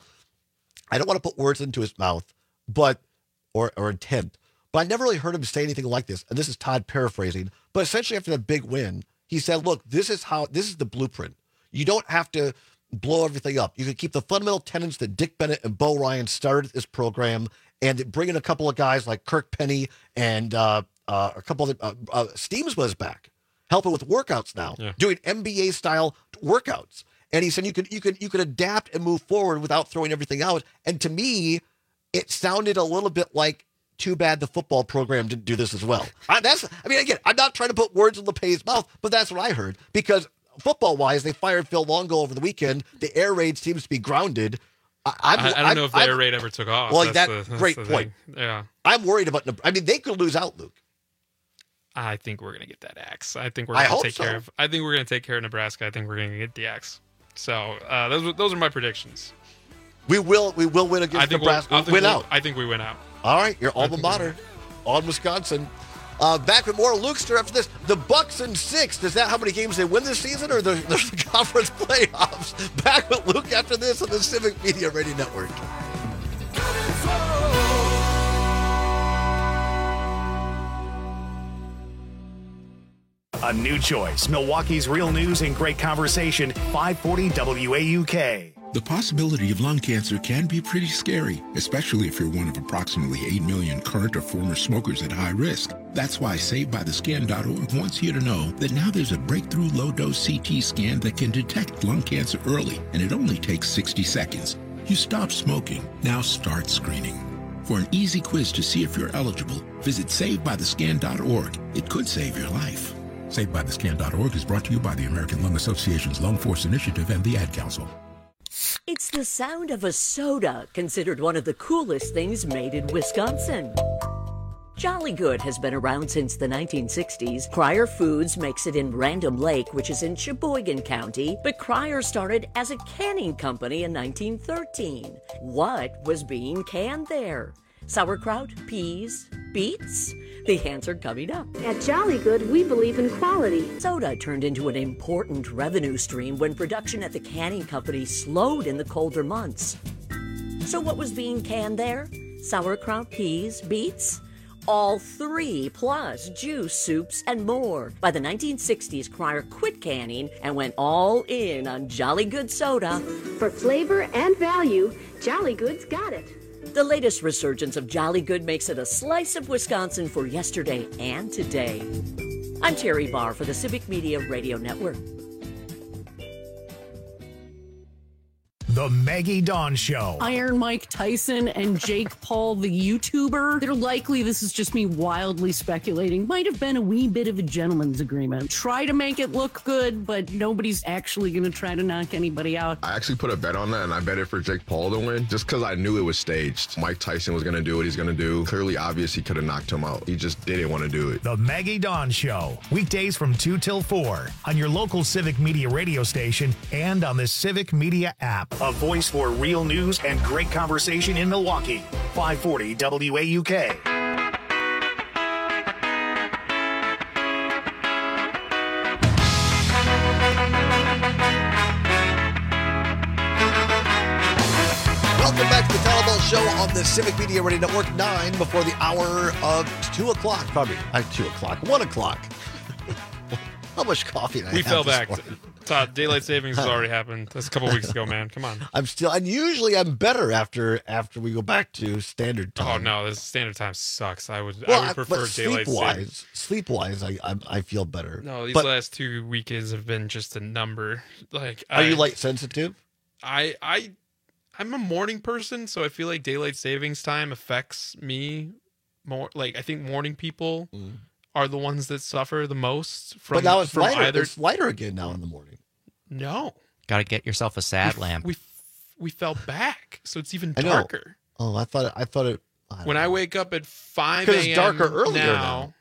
I don't want to put words into his mouth, but or or intent, but I never really heard him say anything like this. And this is Todd paraphrasing, but essentially after that big win, he said, "Look, this is how this is the blueprint. You don't have to blow everything up. You can keep the fundamental tenets that Dick Bennett and Bo Ryan started this program, and bring in a couple of guys like Kirk Penny and uh, uh, a couple of uh, uh, Steams was back." Helping with workouts now, yeah. doing N B A style workouts, and he said you could you could you could adapt and move forward without throwing everything out. And to me, it sounded a little bit like, too bad the football program didn't do this as well. I, that's I mean, again, I'm not trying to put words in LePay's mouth, but that's what I heard, because football wise, they fired Phil Longo over the weekend. The air raid seems to be grounded. I, I'm, I, I don't I'm, know if the I'm, air raid ever took off. Well, that's that the, that's great the point. Thing. Yeah, I'm worried about. I mean, they could lose out, Luke. I think we're gonna get that axe. I think we're I gonna hope take so. care of. I think we're gonna take care of Nebraska. I think we're gonna get the axe. So uh, those those are my predictions. We will we will win against I think Nebraska. We'll, I We'll think win we'll, out. I think we win out. All right, your alma mater on Wisconsin. Uh, back with more Lukester after this. The Bucks in six. Is that how many games they win this season, or the, the conference playoffs? Back with Luke after this on the Civic Media Radio Network. A new choice. Milwaukee's real news and great conversation. five forty W A U K. The possibility of lung cancer can be pretty scary, especially if you're one of approximately eight million current or former smokers at high risk. That's why Saved By The Scan dot org wants you to know that now there's a breakthrough low-dose C T scan that can detect lung cancer early, and it only takes sixty seconds. You stop smoking, now start screening. For an easy quiz to see if you're eligible, visit Saved By The Scan dot org. It could save your life. Saved By The Scan dot org is brought to you by the American Lung Association's Lung Force Initiative and the Ad Council. It's the sound of a soda, considered one of the coolest things made in Wisconsin. Jolly Good has been around since the nineteen sixties. Cryer Foods makes it in Random Lake, which is in Sheboygan County, but Cryer started as a canning company in nineteen thirteen. What was being canned there? Sauerkraut, peas, beets? The answer coming up. At Jolly Good, we believe in quality. Soda turned into an important revenue stream when production at the canning company slowed in the colder months. So what was being canned there? Sauerkraut, peas, beets? All three, plus juice, soups, and more. By the nineteen sixties, Cryer quit canning and went all in on Jolly Good soda. For flavor and value, Jolly Good's got it. The latest resurgence of Jolly Good makes it a slice of Wisconsin for yesterday and today. I'm Terry Barr for the Civic Media Radio Network. The Maggie Dawn Show. Iron Mike Tyson and Jake Paul, the YouTuber. They're likely, this is just me wildly speculating, might have been a wee bit of a gentleman's agreement. Try to make it look good, but nobody's actually going to try to knock anybody out. I actually put a bet on that, and I bet it for Jake Paul to win, just because I knew it was staged. Mike Tyson was going to do what he's going to do. Clearly obvious he could have knocked him out. He just didn't want to do it. The Maggie Dawn Show. Weekdays from two till four on your local Civic Media radio station and on the Civic Media app. A voice for real news and great conversation in Milwaukee. five forty W A U K. Welcome back to the Tyler Ball Show on the Civic Media Radio Network. Nine before the hour of two o'clock, probably. Uh, two o'clock, one o'clock. How much coffee did I We have fell this back. morning? Todd, daylight savings has already happened. That's a couple weeks ago, man. Come on. I'm still, and usually I'm better after after we go back to standard time. Oh no, this standard time sucks. I would Well, I would prefer but daylight sleep savings. wise, sleep wise, I, I I feel better. No, these but last two weekends have been just a number. Like, are I, you light sensitive? I I I'm a morning person, so I feel like daylight savings time affects me more. Like, I think morning people Mm. are the ones that suffer the most from. But now it's from lighter. Either... It's lighter again now in the morning. No, got to get yourself a sad we, lamp. We we fell back, so it's even I know. darker. Oh, I thought I thought it. I When I wake up at five Because a.m. it's darker earlier now, now.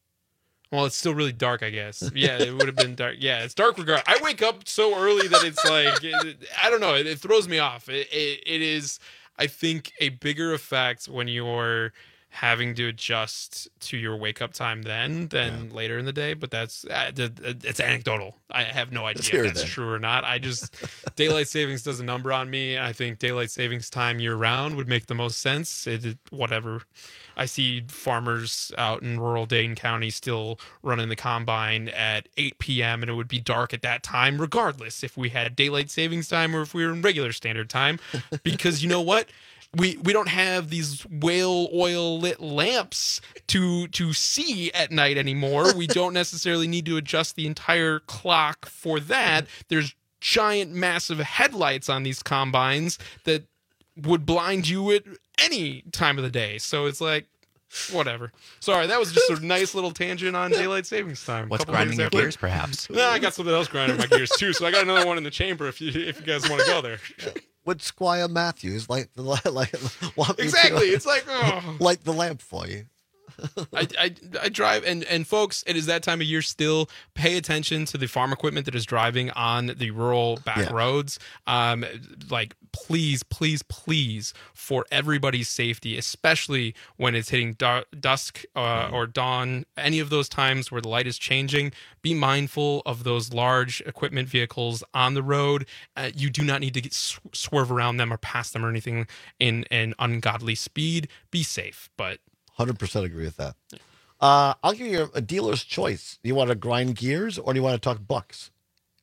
Well, it's still really dark, I guess. Yeah, it would have been dark. Yeah, it's dark regard. I wake up so early that it's like, it, I don't know, it, it throws me off. It, it It is, I think, a bigger effect when you're having to adjust to your wake up time then than yeah. later in the day. But that's, uh, it's anecdotal. I have no idea if that's then. true or not. I just, daylight savings does a number on me. I think daylight savings time year round would make the most sense. It, it whatever. I see farmers out in rural Dane County still running the combine at eight p.m. and it would be dark at that time, regardless if we had daylight savings time or if we were in regular standard time. Because you know what? We we don't have these whale oil lit lamps to to see at night anymore. We don't necessarily need to adjust the entire clock for that. There's giant, massive headlights on these combines that would blind you at any time of the day. So it's like, whatever. Sorry, that was just a nice little tangent on daylight savings time. What's grinding your gears, perhaps? No, I got something else grinding my gears too. So I got another one in the chamber if you if you guys want to go there. Would Squire Matthews like the like want exactly? To, it's like oh. light the lamp for you. I, I I drive and and folks, it is that time of year still. Pay attention to the farm equipment that is driving on the rural back yeah. roads. Um, like please, please, please, for everybody's safety, especially when it's hitting du- dusk uh, or dawn, any of those times where the light is changing. Be mindful of those large equipment vehicles on the road. Uh, you do not need to get sw- swerve around them or pass them or anything in an ungodly speed. Be safe, but. one hundred percent agree with that. Uh, I'll give you a dealer's choice. Do you want to grind gears or do you want to talk bucks?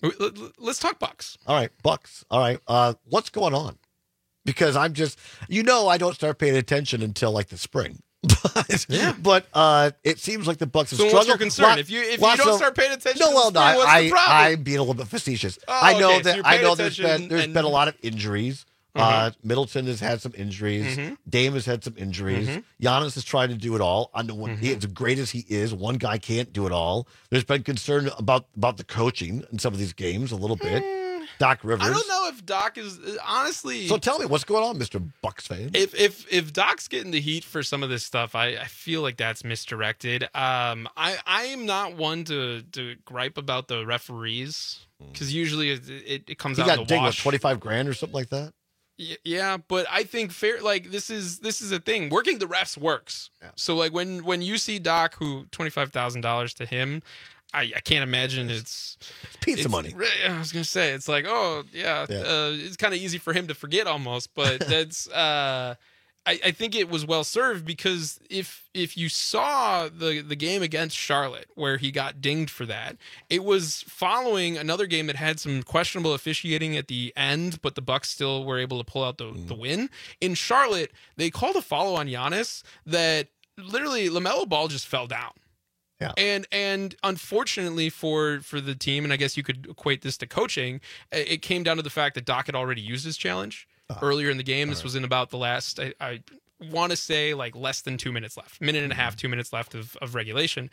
Let's talk Bucks. All right, Bucks. All right. Uh, what's going on? Because I'm just, you know, I don't start paying attention until like the spring. but yeah. but uh, it seems like the Bucks have so struggled. What's your concern? Lot, if you if you don't of, start paying attention, no, to well, the no, spring, what's I, the problem? I'm being a little bit facetious. Oh, I know okay, that so I know there's attention been there's and... been a lot of injuries. Mm-hmm. Uh, Middleton has had some injuries. Mm-hmm. Dame has had some injuries. Mm-hmm. Giannis is trying to do it all. I know when Mm-hmm. he, as great as he is, one guy can't do it all. There's been concern about about the coaching in some of these games a little bit. Doc Rivers. I don't know if Doc is honestly. So tell me what's going on, Mister Bucks fan. If if if Doc's getting the heat for some of this stuff, I, I feel like that's misdirected. Um, I I am not one to to gripe about the referees because usually it, it, it comes he out got in the dinged wash. with twenty-five grand or something like that. Y- Yeah, but I think fair like this is this is a thing. Working the refs works. Yeah. So like when when you see Doc, who twenty five thousand dollars to him. I, I can't imagine it's, it's pizza it's, money. I was gonna say it's like oh yeah, yeah. Uh, it's kind of easy for him to forget almost, but that's uh, I, I think it was well served because if if you saw the the game against Charlotte where he got dinged for that, it was following another game that had some questionable officiating at the end, but the Bucks still were able to pull out the mm. the win. In Charlotte, they called a follow on Giannis that literally LaMelo Ball just fell down. Yeah. And and unfortunately for for the team, and I guess you could equate this to coaching, it came down to the fact that Doc had already used his challenge uh, earlier in the game. This right. was in about the last, I, I want to say like less than two minutes left, minute and a half, two minutes left of, of regulation.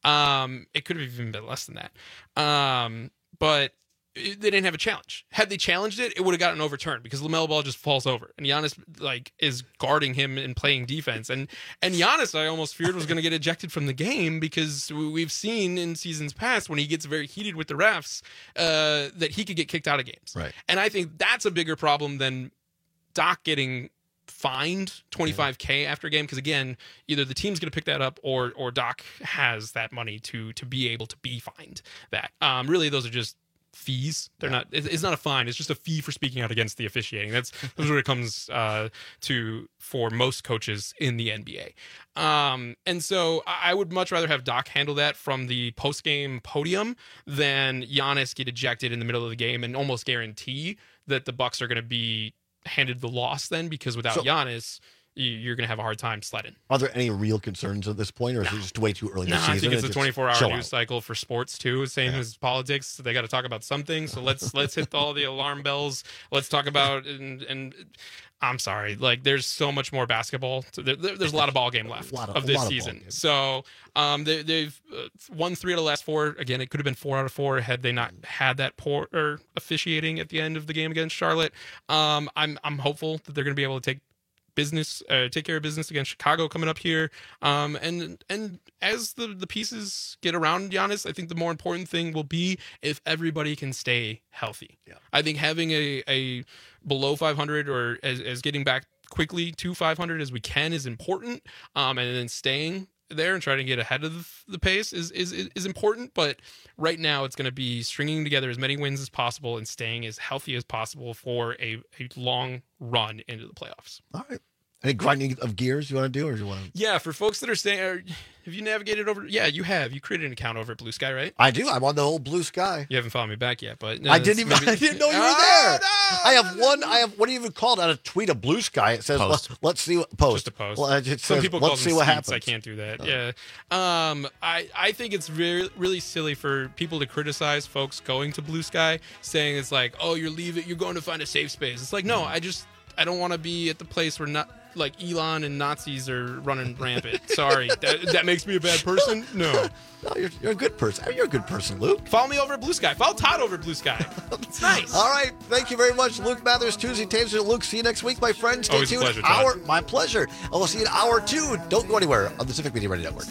Um, it could have even been less than that. Um, but they didn't have a challenge. Had they challenged it, it would have gotten overturned because LaMelo Ball just falls over and Giannis like is guarding him and playing defense. And and Giannis, I almost feared was going to get ejected from the game because we've seen in seasons past when he gets very heated with the refs uh, that he could get kicked out of games. Right. And I think that's a bigger problem than Doc getting fined twenty-five K after a game because again, either the team's going to pick that up or or Doc has that money to to be able to be fined that. Um, really, those are just fees. They're yeah. not it's not a fine, it's just a fee for speaking out against the officiating. That's that's what it comes uh to for most coaches in the N B A. Um and so I would much rather have Doc handle that from the post-game podium than Giannis get ejected in the middle of the game and almost guarantee that the Bucks are going to be handed the loss then because without so, Giannis you're going to have a hard time sledding. Are there any real concerns at this point, or is no. it just way too early in no, the season? I think it's a twenty-four hour news out. cycle for sports too, same yeah. as politics. So they got to talk about something. So let's let's hit all the alarm bells. Let's talk about and and I'm sorry, like there's so much more basketball. There, there's a lot of ball game left of, of this season. Of so um, they, they've uh, won three out of the last four. Again, it could have been four out of four had they not had that poor or officiating at the end of the game against Charlotte. Um, I'm I'm hopeful that they're going to be able to take business uh, take care of business against Chicago coming up here, um and and as the the pieces get around Giannis, I think the more important thing will be if everybody can stay healthy. Yeah. I think having a a below five hundred or as, as getting back quickly to five hundred as we can is important, um and then staying there and trying to get ahead of the pace is is is important. But right now it's going to be stringing together as many wins as possible and staying as healthy as possible for a, a long run into the playoffs. All right. Any grinding of gears you want to do, or do you want to? Yeah, for folks that are staying, are, have you navigated over? Yeah, you have. You created an account over at Blue Sky, right? I do. I'm on the whole Blue Sky. You haven't followed me back yet, but uh, I didn't even. Maybe... I didn't know you were there. Oh, no, I have one. I have what do you even call it? On a tweet of Blue Sky, it says, post. Let, "Let's see what post." Just a post. Well, it Some says, people let's call see them what tweets. happens. I can't do that. Oh. Yeah. Um. I I think it's very really silly for people to criticize folks going to Blue Sky, saying it's like, oh, you're leaving, you're going to find a safe space. It's like, no, I just I don't want to be at the place where not. Like Elon and Nazis are running rampant. Sorry, that, that makes me a bad person. No, no, you're, you're a good person. You're a good person, Luke. Follow me over at Blue Sky. Follow Todd over at Blue Sky. It's nice. All right, thank you very much, Luke Mathers. Tuesday, Taser, Luke. See you next week, my friend. Stay Always tuned. A pleasure, hour, Todd. my pleasure. And we'll see you in hour two. Don't go anywhere on the Civic Media Radio Network.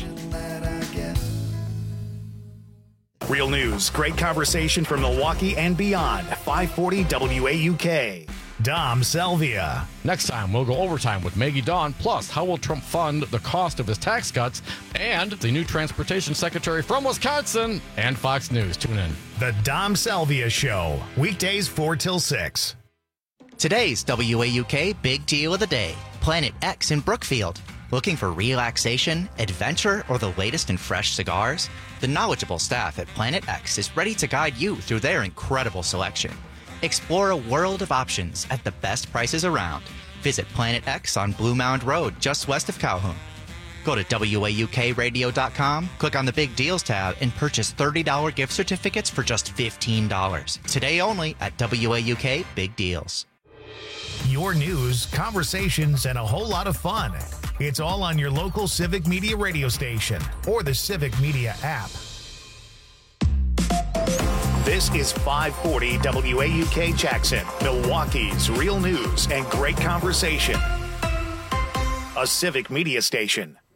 Real news, great conversation from Milwaukee and beyond. five forty W A U K. Dom Salvia. Next time, we'll go overtime with Maggie Dawn. Plus, how will Trump fund the cost of his tax cuts? And the new transportation secretary from Wisconsin. And Fox News. Tune in. The Dom Salvia Show. Weekdays four till six. Today's W A U K Big Deal of the Day. Planet X in Brookfield. Looking for relaxation, adventure, or the latest in fresh cigars? The knowledgeable staff at Planet X is ready to guide you through their incredible selection. Explore a world of options at the best prices around. Visit Planet X on Blue Mound Road, just west of Calhoun. Go to W A U K radio dot com, click on the Big Deals tab, and purchase thirty dollars gift certificates for just fifteen dollars. Today only at W A U K Big Deals. Your news, conversations, and a whole lot of fun. It's all on your local Civic Media radio station or the Civic Media app. This is five forty W A U K Jackson, Milwaukee's real news and great conversation. A Civic Media station.